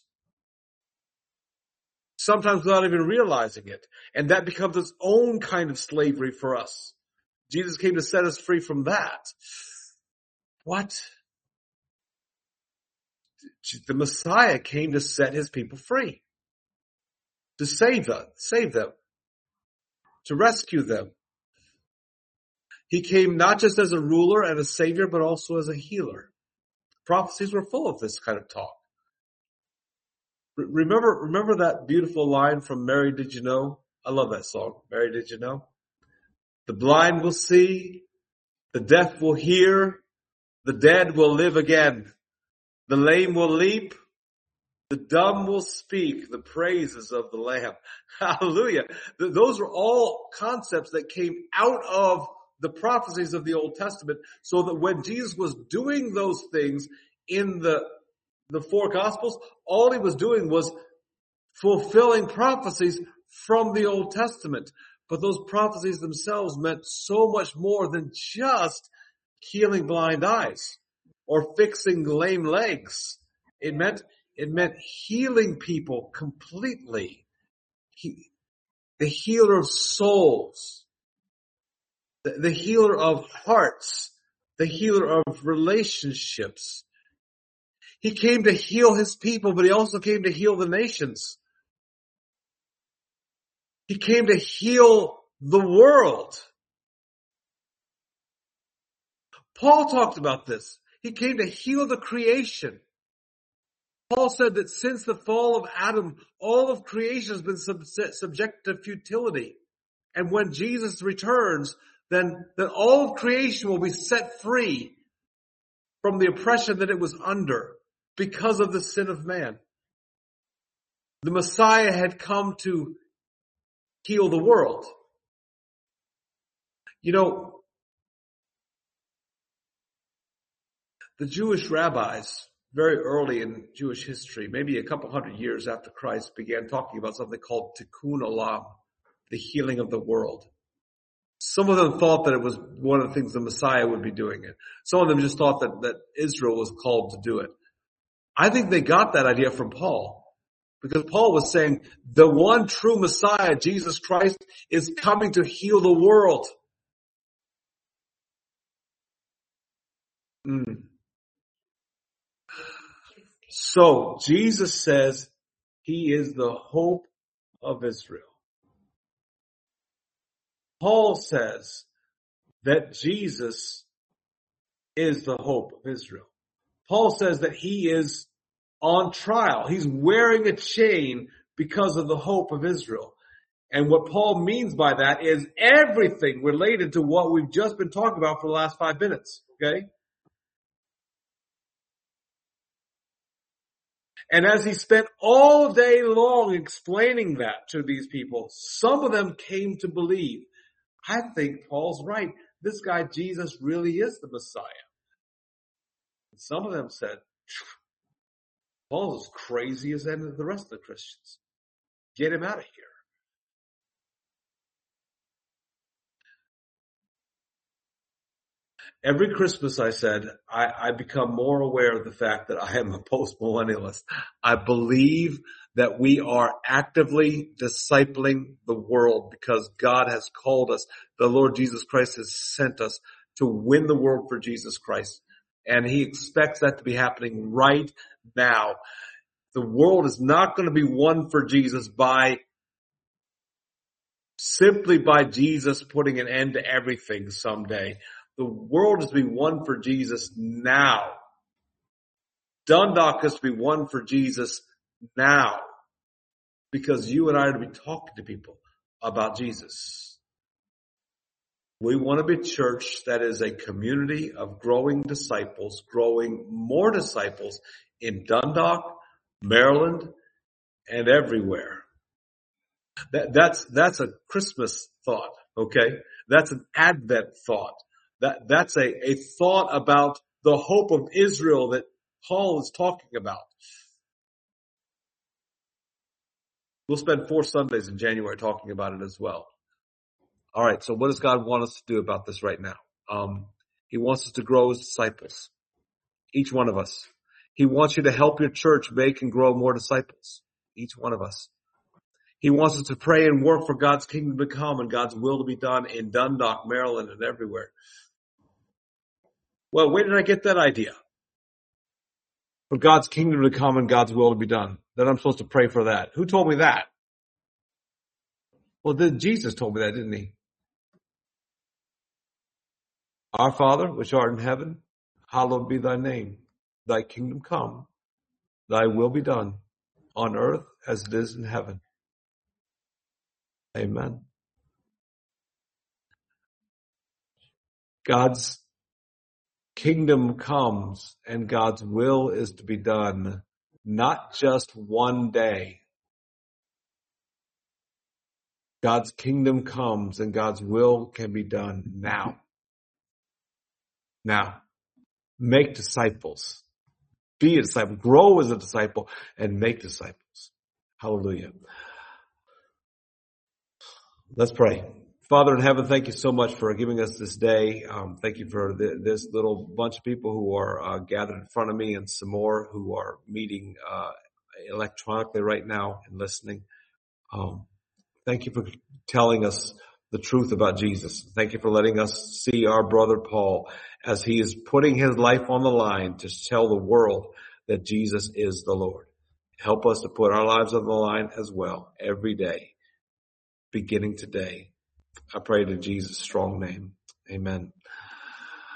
Sometimes without even realizing it. And that becomes its own kind of slavery for us. Jesus came to set us free from that. What? The Messiah came to set his people free. To save them, save them. To rescue them. He came not just as a ruler and a savior, but also as a healer. Prophecies were full of this kind of talk. Remember, remember that beautiful line from Mary, Did You Know? I love that song. Mary, Did You Know? The blind will see, the deaf will hear, the dead will live again. The lame will leap, the dumb will speak the praises of the Lamb. Hallelujah. Those are all concepts that came out of the prophecies of the Old Testament, so that when Jesus was doing those things in the the four Gospels, all he was doing was fulfilling prophecies from the Old Testament. But those prophecies themselves meant so much more than just healing blind eyes or fixing lame legs. It meant, it meant healing people completely. He, the healer of souls, the, the healer of hearts, the healer of relationships. He came to heal his people, but he also came to heal the nations. He came to heal the world. Paul talked about this. He came to heal the creation. Paul said that since the fall of Adam, all of creation has been sub- subject to futility. And when Jesus returns, then, then all of creation will be set free from the oppression that it was under because of the sin of man. The Messiah had come to heal the world. You know, the Jewish rabbis, very early in Jewish history, maybe a couple hundred years after Christ, began talking about something called Tikkun Olam, the healing of the world. Some of them thought that it was one of the things the Messiah would be doing it. Some of them just thought that, that Israel was called to do it. I think they got that idea from Paul. Because Paul was saying the one true Messiah, Jesus Christ, is coming to heal the world. Mm. So Jesus says he is the hope of Israel. Paul says that Jesus is the hope of Israel. Paul says that he is on trial. He's wearing a chain because of the hope of Israel. And what Paul means by that is everything related to what we've just been talking about for the last five minutes. Okay? And as he spent all day long explaining that to these people, some of them came to believe. I think Paul's right. this guy Jesus really is the Messiah. And some of them said, Paul's as crazy as any of the rest of the Christians. Get him out of here. Every Christmas, I said, I, I become more aware of the fact that I am a post-millennialist. I believe that we are actively discipling the world because God has called us. The Lord Jesus Christ has sent us to win the world for Jesus Christ. And he expects that to be happening right now. The world is not going to be won for Jesus by simply by Jesus putting an end to everything someday. The world is to be won for Jesus now. Dundalk is to be won for Jesus now. Because you and I are to be talking to people about Jesus. We want to be a church that is a community of growing disciples, growing more disciples in Dundalk, Maryland, and everywhere. That, that's, that's a Christmas thought, okay? That's an Advent thought. That, that's a, a thought about the hope of Israel that Paul is talking about. We'll spend four Sundays in January talking about it as well. All right, so what does God want us to do about this right now? Um, he wants us to grow as disciples, each one of us. He wants you to help your church make and grow more disciples, each one of us. He wants us to pray and work for God's kingdom to come and God's will to be done in Dundalk, Maryland, and everywhere. Well, where did I get that idea? For God's kingdom to come and God's will to be done. That I'm supposed to pray for that. Who told me that? Well, then Jesus told me that, didn't he? Our Father, which art in heaven, hallowed be thy name. Thy kingdom come. Thy will be done on earth as it is in heaven. Amen. God's kingdom comes and God's will is to be done, not just one day. God's kingdom comes and God's will can be done now. Now, make disciples. Be a disciple. Grow as a disciple and make disciples. Hallelujah. Let's pray. Father in heaven, thank you so much for giving us this day. Um, thank you for the, this little bunch of people who are uh, gathered in front of me and some more who are meeting uh, electronically right now and listening. Um, thank you for telling us the truth about Jesus. Thank you for letting us see our brother Paul as he is putting his life on the line to tell the world that Jesus is the Lord. Help us to put our lives on the line as well every day, beginning today. I pray in Jesus' strong name. Amen.